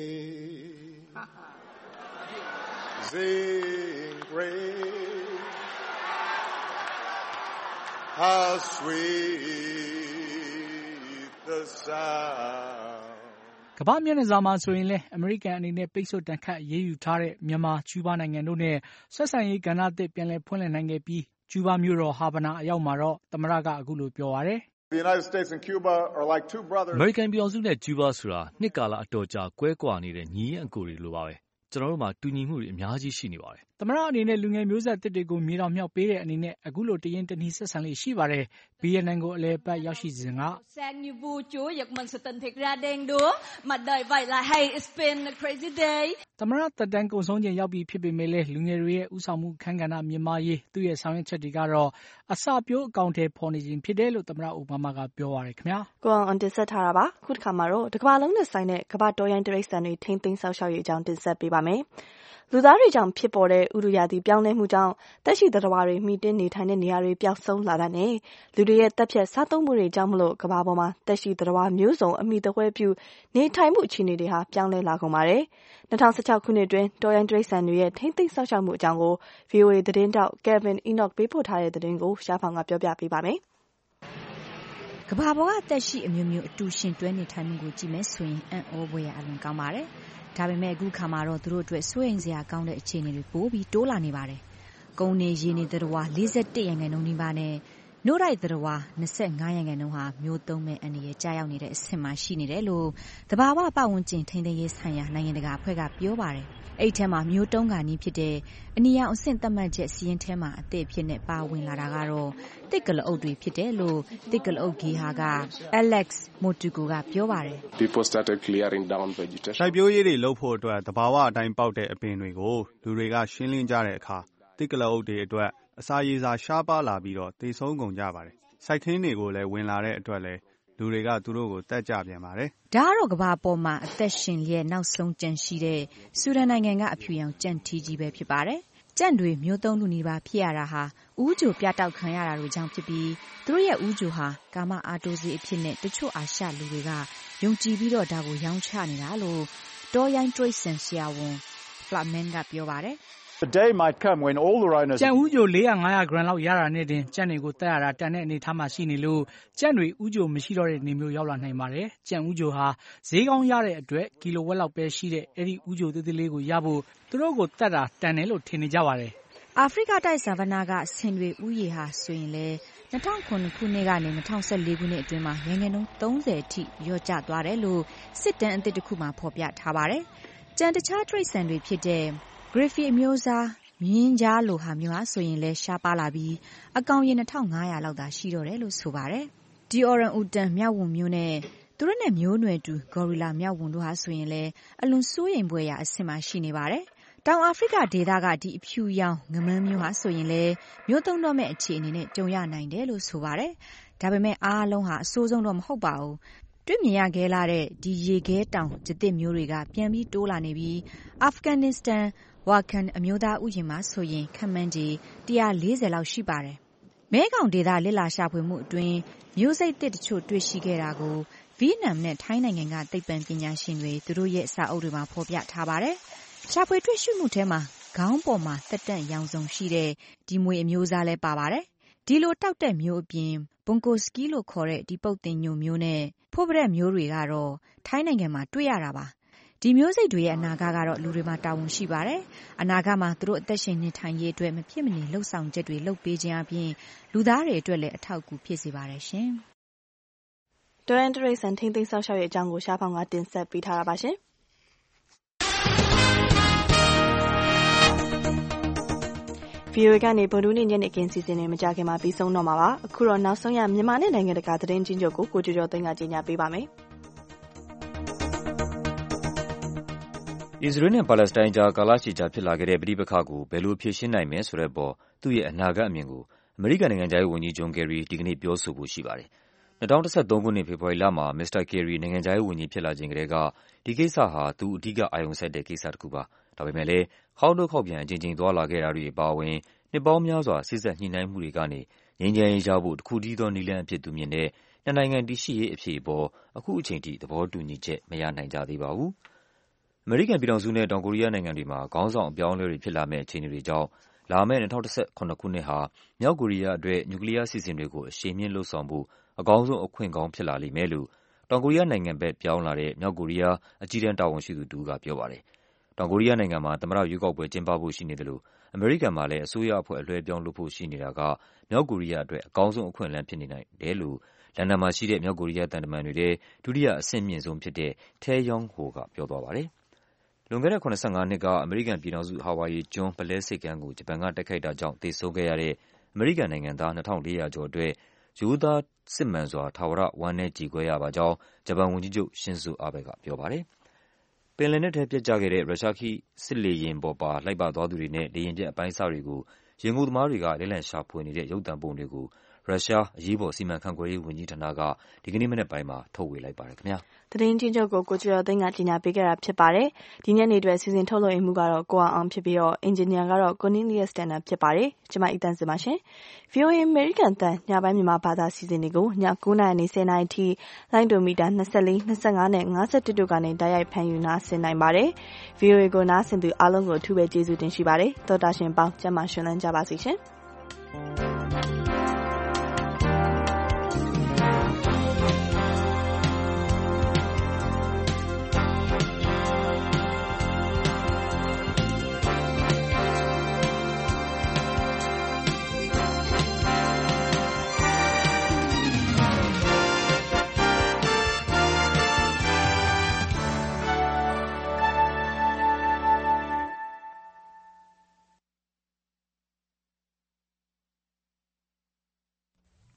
Amazing grace, how sweet the sound. ကမ္ဘာမျက်နှာစာမှာဆိုရင်လည်းအမေရိကန်အနေနဲ့ပိတ်ဆို့တန်ခတ်အရေးယူထားတဲ့မြန်မာကျူးဘားနိုင်ငံတို့နဲ့ဆက်ဆံရေးကဏ္ဍသစ်ပြန်လည်ဖွင့်လှစ်နိုင်ခဲ့ပြီးကျူးဘားမြို့တော်ဟာဗနာအရောက်မှာတော့သမ္မတကအခုလိုပြောပါတယ်။ The United States and Cuba are like two brothers. အမေရိကန်ပြည်ထောင်စုနဲ့ကျူးဘားဆိုတာနှစ်ကာလအတော်ကြာကွဲကွာနေတဲ့ညီအစ်ကိုတွေလိုပါပဲ။ကျွန်တော်တို့မှာတူညီမှုတွေအများကြီးရှိနေပါတယ်။သမ္မတအနေနဲ့လူငယ်မျိုးဆက်သစ်တွေကိုမြေတောင်မြောက်ပေးတဲ့အနေနဲ့အခုလိုတရင်တနည်းဆက်ဆံလေးရှိပါတယ်။ဗီယက်နမ်ကိုအလဲပတ်ရောက်ရှိစဉ်ကသမ္မတသက်တမ်းကုန်ဆုံးချိန်ရောက်ပြီဖြစ်ပေမဲ့လည်းလူငယ်တွေရဲ့ဦးဆောင်မှုခန်းကဏ္ဍမြင့်မားရေးသူ့ရဲ့ဆောင်ရွက်ချက်တွေကတော့အစပျိုးအကောင်အထည်ဖော်နေခြင်းဖြစ်တယ်လို့သမ္မတအိုဘားမားကပြောပါတယ်ခင်ဗျာ။ကိုအောင်အောင်တင်ဆက်ထားတာပါ။ခုတစ်ခါမှာတော့တစ်ကမ္ဘာလုံးနဲ့ဆိုင်တဲ့ကမ္ဘာတော်ရိုင်းတိရစ္ဆာန်တွေထိမ့်သိမ်းဆောက်ရှောက်ရေးအကြောင်းတင်ဆက်ပေးပါမယ်။လူသားတွေကြောင့်ဖြစ်ပေါ်တဲ့ဥတုရာသီပြောင်းလဲမှုကြောင့်သက်ရှိသတ္တဝါတွေမှီတင်းနေထိုင်တဲ့နေရာတွေပျောက်ဆုံးလာတာနဲ့လူတွေရဲ့တပ်ဖြတ်စားသုံးမှုတွေကြောင့်မလို့ကမ္ဘာပေါ်မှာသက်ရှိသတ္တဝါမျိုးစုံအမိတဝဲပြုနေထိုင်မှုအခြေအနေတွေဟာပြောင်းလဲလာကုန်ပါတယ်။၂၀၁၆ခုနှစ်အတွင်းတော်ရိုင်းတိရစ္ဆာန်တွေရဲ့ထိမ့်သိမ်းဆောက်ရှောက်မှုအကြောင်းကို ဗွီအိုအေသတင်းတောက် Kevin Enoch ပေးပို့ထားတဲ့သတင်းကိုရှားဖောင်ကပြောပြပေးပါမယ်။ကမ္ဘာပေါ်ကသက်ရှိအမျိုးမျိုးအတူရှင်တွဲနေထိုင်မှုကိုကြည့်မယ်ဆိုရင်အံ့ဩဖွယ်ရာအလွန်ကောင်းပါတယ်။ဒါပေမဲ့အခုခါမှာတော့သူတို့အတွက်စိုးရိမ်စရာကောင်းတဲ့အခြေအနေတွေပိုပြီးတိုးလာနေပါတယ်။ကုန်းနေရေနေသတ္တဝါ၄၁ရာခိုင်နှုန်းနီးပါးနဲ့နို့တိုက်သတ္တဝါ၂၅ရာခိုင်နှုန်းဟာမျိုးသုံးမဲ့အန္တရာယ်ကျရောက်နေတဲ့အဆင့်မှာရှိနေတယ်လို့သဘာဝပတ်ဝန်းကျင်ထိန်းသိမ်းရေးဆိုင်ရာနိုင်ငံတကာအဖွဲ့ကပြောပါတယ်။အဲ့ဒီထဲမှာမျိုးတုံးကာနီးဖြစ်တဲ့အနီရောင်အဆင့်သတ်မှတ်ချက်စီးရင်ထဲမှာအသစ်ဖြစ်နေပါဝင်လာတာကတော့တစ်ကလအုပ်တွေဖြစ်တယ်လို့တစ်ကလအုပ်ဂေဟာက Alex Motugo ကပြောပါတယ် People started clearing down vegetation စိုက်ပျိုးရေးတွေလုပ်ဖို့အတွက်သဘာဝအတိုင်းပေါက်တဲ့အပင်တွေကိုလူတွေကရှင်းလင်းကြတဲ့အခါတစ်ကလအုပ်တွေအတွက်အစာရေစာရှားပါလာပြီးတော့သေဆုံးကုန်ကြပါတယ်။စိုက်ခင်းတွေကိုလည်းဝင်လာတဲ့အတွက်လည်းလူတွေကသူတို့ကိုတတ်ကြပြန်ပါတယ်။ဒါကတော့ကမ္ဘာပေါ်မှာအသက်ရှင်လျက်နောက်ဆုံးကြံရှိတဲ့ဆူဒန်နိုင်ငံကအဖြူရောင်ကြံ့ထီကြီးပဲဖြစ်ပါတယ်။ကြံ့တွေမျိုးသုံးလူနေပါဖြစ်ရတာဟာဥကြိုပြတောက်ခံရတာတို့ကြောင့်ဖြစ်ပြီးသူတို့ရဲ့ဥကြိုဟာကာမအာတိုစီအဖြစ်နဲ့တချို့အာရှလူတွေကယုံကြည်ပြီးတော့ဒါကိုရောင်းချနေတာလို့တောရိုင်းတရိတ်ဆန်ဆရာဝန် Flamen ကပြောပါတယ် The day might come when all the owners ကြံဥကြို၄၀၀ ၅၀၀ ဂရမ်လောက်ရတာနဲ့တင်ကြံတွေကိုတက်ရတာတန်တဲ့အနေထားမှာရှိနေလို့ကြံတွေဥကြိုမရှိတော့တဲ့နေမျိုးရောက်လာနိုင်ပါတယ်။ကြံဥကြိုဟာဈေးကောင်းရတဲ့အတွက်ကီလိုဝက်လောက်ပဲရှိတဲ့အဲ့ဒီဥကြိုသေးသေးလေးကိုရဖို့သူတို့ကိုတက်တာတန်တယ်လို့ထင်နေကြပါတယ်။အာဖရိကတိုက်ဆာဗနာကဆင်တွေဥယေဟာဆိုရင်လေ၂၀၀၇ခုနှစ်ကနေ၂၀၁၄ခုနှစ်အတွင်းမှာရန်ကုန်တုံးသုံးဆယ်အထိရော့ကျသွားတယ်လို့စစ်တမ်းအသစ်တစ်ခုမှာဖော်ပြထားပါတယ်။ကြံတခြားတရိတ်ဆန်တွေဖြစ်တဲ့ Griffey အမျိုးအစားမြင်းကြားလိုဟာမျိုးဟာဆိုရင်လဲရှားပါလာပြီးအကောင်ရေ၂၅၀၀လောက်သာရှိတော့တယ်လို့ဆိုပါတယ်။ဒီအော်ရန်အူတန်မြောက်ဝံမျိုးနဲ့သူတို့နဲ့မျိုးနွယ်တူဂေါ်ရီလာမြောက်ဝံတို့ဟာဆိုရင်လဲအလွန်စိုးရိမ်ဖွယ်ရာအဆင့်မှာရှိနေပါတယ်။တောင်အာဖရိကဒေသကဒီအဖြူရောင်ငမန်းမျိုးဟာဆိုရင်လဲမျိုးသုံးတော့မဲ့အခြေအနေနဲ့ကြုံရနိုင်တယ်လို့ဆိုပါတယ်။ဒါပေမဲ့အားလုံးဟာအဆိုးဆုံးတော့မဟုတ်ပါဘူး။တွေ့မြင်ရခဲ့လာတဲ့ဒီရေခဲတောင်ကျသစ်မျိုးတွေကပြန်ပြီးတိုးလာနေပြီးအာဖဂန်နစ္စတန်ဝါကန်အမျိုးသားဥယျာဉ်မှာဆိုရင်ခန့်မှန်းခြေ၁၄၀လောက်ရှိပါတယ်။မဲခေါင်ဒေသလစ်လာရှာဖွေမှုအတွင်းမျိုးစိတ်သစ်တချို့တွေ့ရှိခဲ့တာကိုဗီယက်နမ်နဲ့ထိုင်းနိုင်ငံကသိပ္ပံပညာရှင်တွေသူတို့ရဲ့စာအုပ်တွေမှာဖော်ပြထားပါတယ်။ရှာဖွေတွေ့ရှိမှုထဲမှာခေါင်းပေါ်မှာသက်တန့်ရောင်စုံရှိတဲ့ဒီမွေအမျိုးအစားလည်းပါပါတယ်။ဒီလိုတောက်တဲ့မျိုးအပြင်ဘွန်ကိုစကီလို့ခေါ်တဲ့ဒီပုတ်တင်ညိုမျိုးနဲ့ဖိုးပရက်မျိုးတွေကတော့ထိုင်းနိုင်ငံမှာတွေ့ရတာပါ။ဒီမျိုးစိတ်တွေရဲ့အနာဂတ်ကတော့လူတွေမှာတာဝန်ရှိပါတယ်။အနာဂတ်မှာသူတို့အသက်ရှင်နေထိုင်ရေးအတွက်မဖြစ်မနေလှုပ်ဆောင်ချက်တွေလုပ်ပေးခြင်းအပြင်လူသားတွေအတွက်လည်းအထောက်အကူဖြစ်စေပါတယ်ရှင်။တော်ရန်တရိတ်ဆန်ထိန်းသိမ်းဆောက်ရှောက်ရေးအကြောင်းကိုရှားဖောင်ကတင်ဆက်ပေးထားတာပါရှင်။ဗီအိုအေကနေဗုဒ္ဓနေ့ညနေခင်းစီစဉ်နေမကြခင်မှာပြီးဆုံးတော့မှာပါ။အခုတော့နောက်ဆုံးရမြန်မာနဲ့နိုင်ငံတကာသတင်းချင်းချုပ်ကိုကိုကျော်ကျော်သိန်းကကြီးညာပေးပါမယ်။အစ္စရေးနဲ့ပါလက်စတိုင်းကြားကာလရှည်ကြာဖြစ်လာခဲ့တဲ့ပဋိပက္ခကိုဘယ်လိုဖြေရှင်းနိုင်မယ်ဆိုတဲ့အပေါ်သူ့ရဲ့အနာဂတ်အမြင်ကိုအမေရိကန်နိုင်ငံခြားရေးဝန်ကြီးဂျွန်ကယ်ရီဒီကနေ့ပြောဆိုဖို့ရှိပါတယ်။၂၀၁၃ခုနှစ်ဖေဖော်ဝါရီလမှာမစ္စတာကယ်ရီနိုင်ငံခြားရေးဝန်ကြီးဖြစ်လာချိန်ကတည်းကဒီကိစ္စဟာသူအဓိကအာရုံစိုက်တဲ့ကိစ္စတစ်ခုပါ။ဒါပေမဲ့လည်းခေါင်းတို့ခေါက်ပြန်အချိန်ချင်းသွားလာခဲ့တာတွေအပါအဝင်နှစ်ပေါင်းများစွာစိစက်ညှိနှိုင်းမှုတွေကနေငြိမ်းချမ်းရေးရဖို့တခုတည်းသောနည်းလမ်းအဖြစ်သူမြင်တဲ့နှစ်နိုင်ငံတည်ရှိရေးအဖြစ်အပေါ်အခုအချိန်ထိသဘောတူညီချက်မရနိုင်ကြသေးပါဘူး။အမေရိကန်ပြည်ထောင်စုနဲ့တောင်ကိုရီးယားနိုင်ငံတွေမှာခေါင်းဆောင်အပြောင်းအလဲတွေဖြစ်လာမယ့်အခြေအနေတွေကြောင့်လာမယ့်၂၀၁၇ခုနှစ်ဟာမြောက်ကိုရီးယားအတွက်နျူကလီးယားအစီအစဉ်တွေကိုအရှိန်မြှင့်လုပ်ဆောင်ဖို့အကောင်းဆုံးအခွင့်ကောင်းဖြစ်လာလိမ့်မယ်လို့တောင်ကိုရီးယားနိုင်ငံဘက်ပြောင်းလာတဲ့မြောက်ကိုရီးယားအကြီးတန်းတာဝန်ရှိသူတဦးကပြောပါတယ်။တောင်ကိုရီးယားနိုင်ငံမှာသမ္မတရွေးကောက်ပွဲကျင်းပဖို့ရှိနေတယ်လို့အမေရိကန်မှာလည်းအစိုးရအဖွဲ့အလွှဲပြောင်းလုပ်ဖို့ရှိနေတာကမြောက်ကိုရီးယားအတွက်အကောင်းဆုံးအခွင့်အလမ်းဖြစ်နေနိုင်တယ်လို့လန်ဒန်မှာရှိတဲ့မြောက်ကိုရီးယားတန်တမန်တွေထဲဒုတိယအဆင့်မြင့်ဆုံးဖြစ်တဲ့ထဲယောင်းဟိုကပြောသွားပါတယ်။လွန်ခဲ့တဲ့၇၅နှစ်ကအမေရိကန်ပြည်ထောင်စုဟာဝိုင်ယီကျွန်းပုလဲဆိပ်ကမ်းကိုဂျပန်ကတိုက်ခိုက်တာကြောင့်သေဆုံးခဲ့ရတဲ့အမေရိကန်နိုင်ငံသား၂၄၀၀ကျော်အတွက်ရိုးသားစစ်မှန်စွာထာဝရဝမ်းနည်းကြေကွဲရပါကြောင်းဂျပန်ဝန်ကြီးချုပ်ရှင်ဇိုအာဘေကပြောပါတယ်။ပင်လယ်နက်ထဲပျက်ကျခဲ့တဲ့ရုရှားခိစစ်လေယာဉ်ပေါ်ပါလိုက်ပါသွားသူတွေနဲ့လေယာဉ်ပျက်အပိုင်းအစတွေကိုရင်ငုပ်သမားတွေကလက်လံရှာဖွေနေတဲ့ရုပ်သံပုံတွေကိုရုရှားအရေးပေါ်စီမံခန့်ခွဲရေးဝန်ကြီးဌာနကဒီကနေ့မနက်ပိုင်းမှာထုတ်ဝေလိုက်ပါတယ်ခင်ဗျာ။သတင်းချင်းချုပ်ကိုကိုကျော်သိန်းကကြီးညာပေးခဲ့တာဖြစ်ပါတယ်။ဒီညနေအတွက်စီစဉ်ထုတ်လွှင့်မှုကတော့ကိုအောင်ဖြစ်ပြီးတော့အင်ဂျင်နီယာကတော့ Cornelius Tanner ဖြစ်ပါတယ်။ကျွန်မအီတန်စင်ပါရှင်။ ဗီအိုအေ American တန်ညပိုင်းမြန်မာဘာသာစီစဉ်တွေကိုည၉နာရီနေ၁၀နာရီထိလိုင်းဒိုမီတာ၂၄ ၂၅နဲ့၅၁တို့ကနေတိုက်ရိုက်ဖန်ယူနာဆင်နိုင်ပါတယ်။ ဗီအိုအေကိုနားဆင်သူအားလုံးကိုအထူးပဲကျေးဇူးတင်ရှိပါတယ်။သောတာရှင်ပေါင်းကျမ်းမာရှင်လန်းကြပါစေရှင်။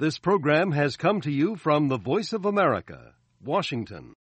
This program has come to you from the Voice of America, Washington.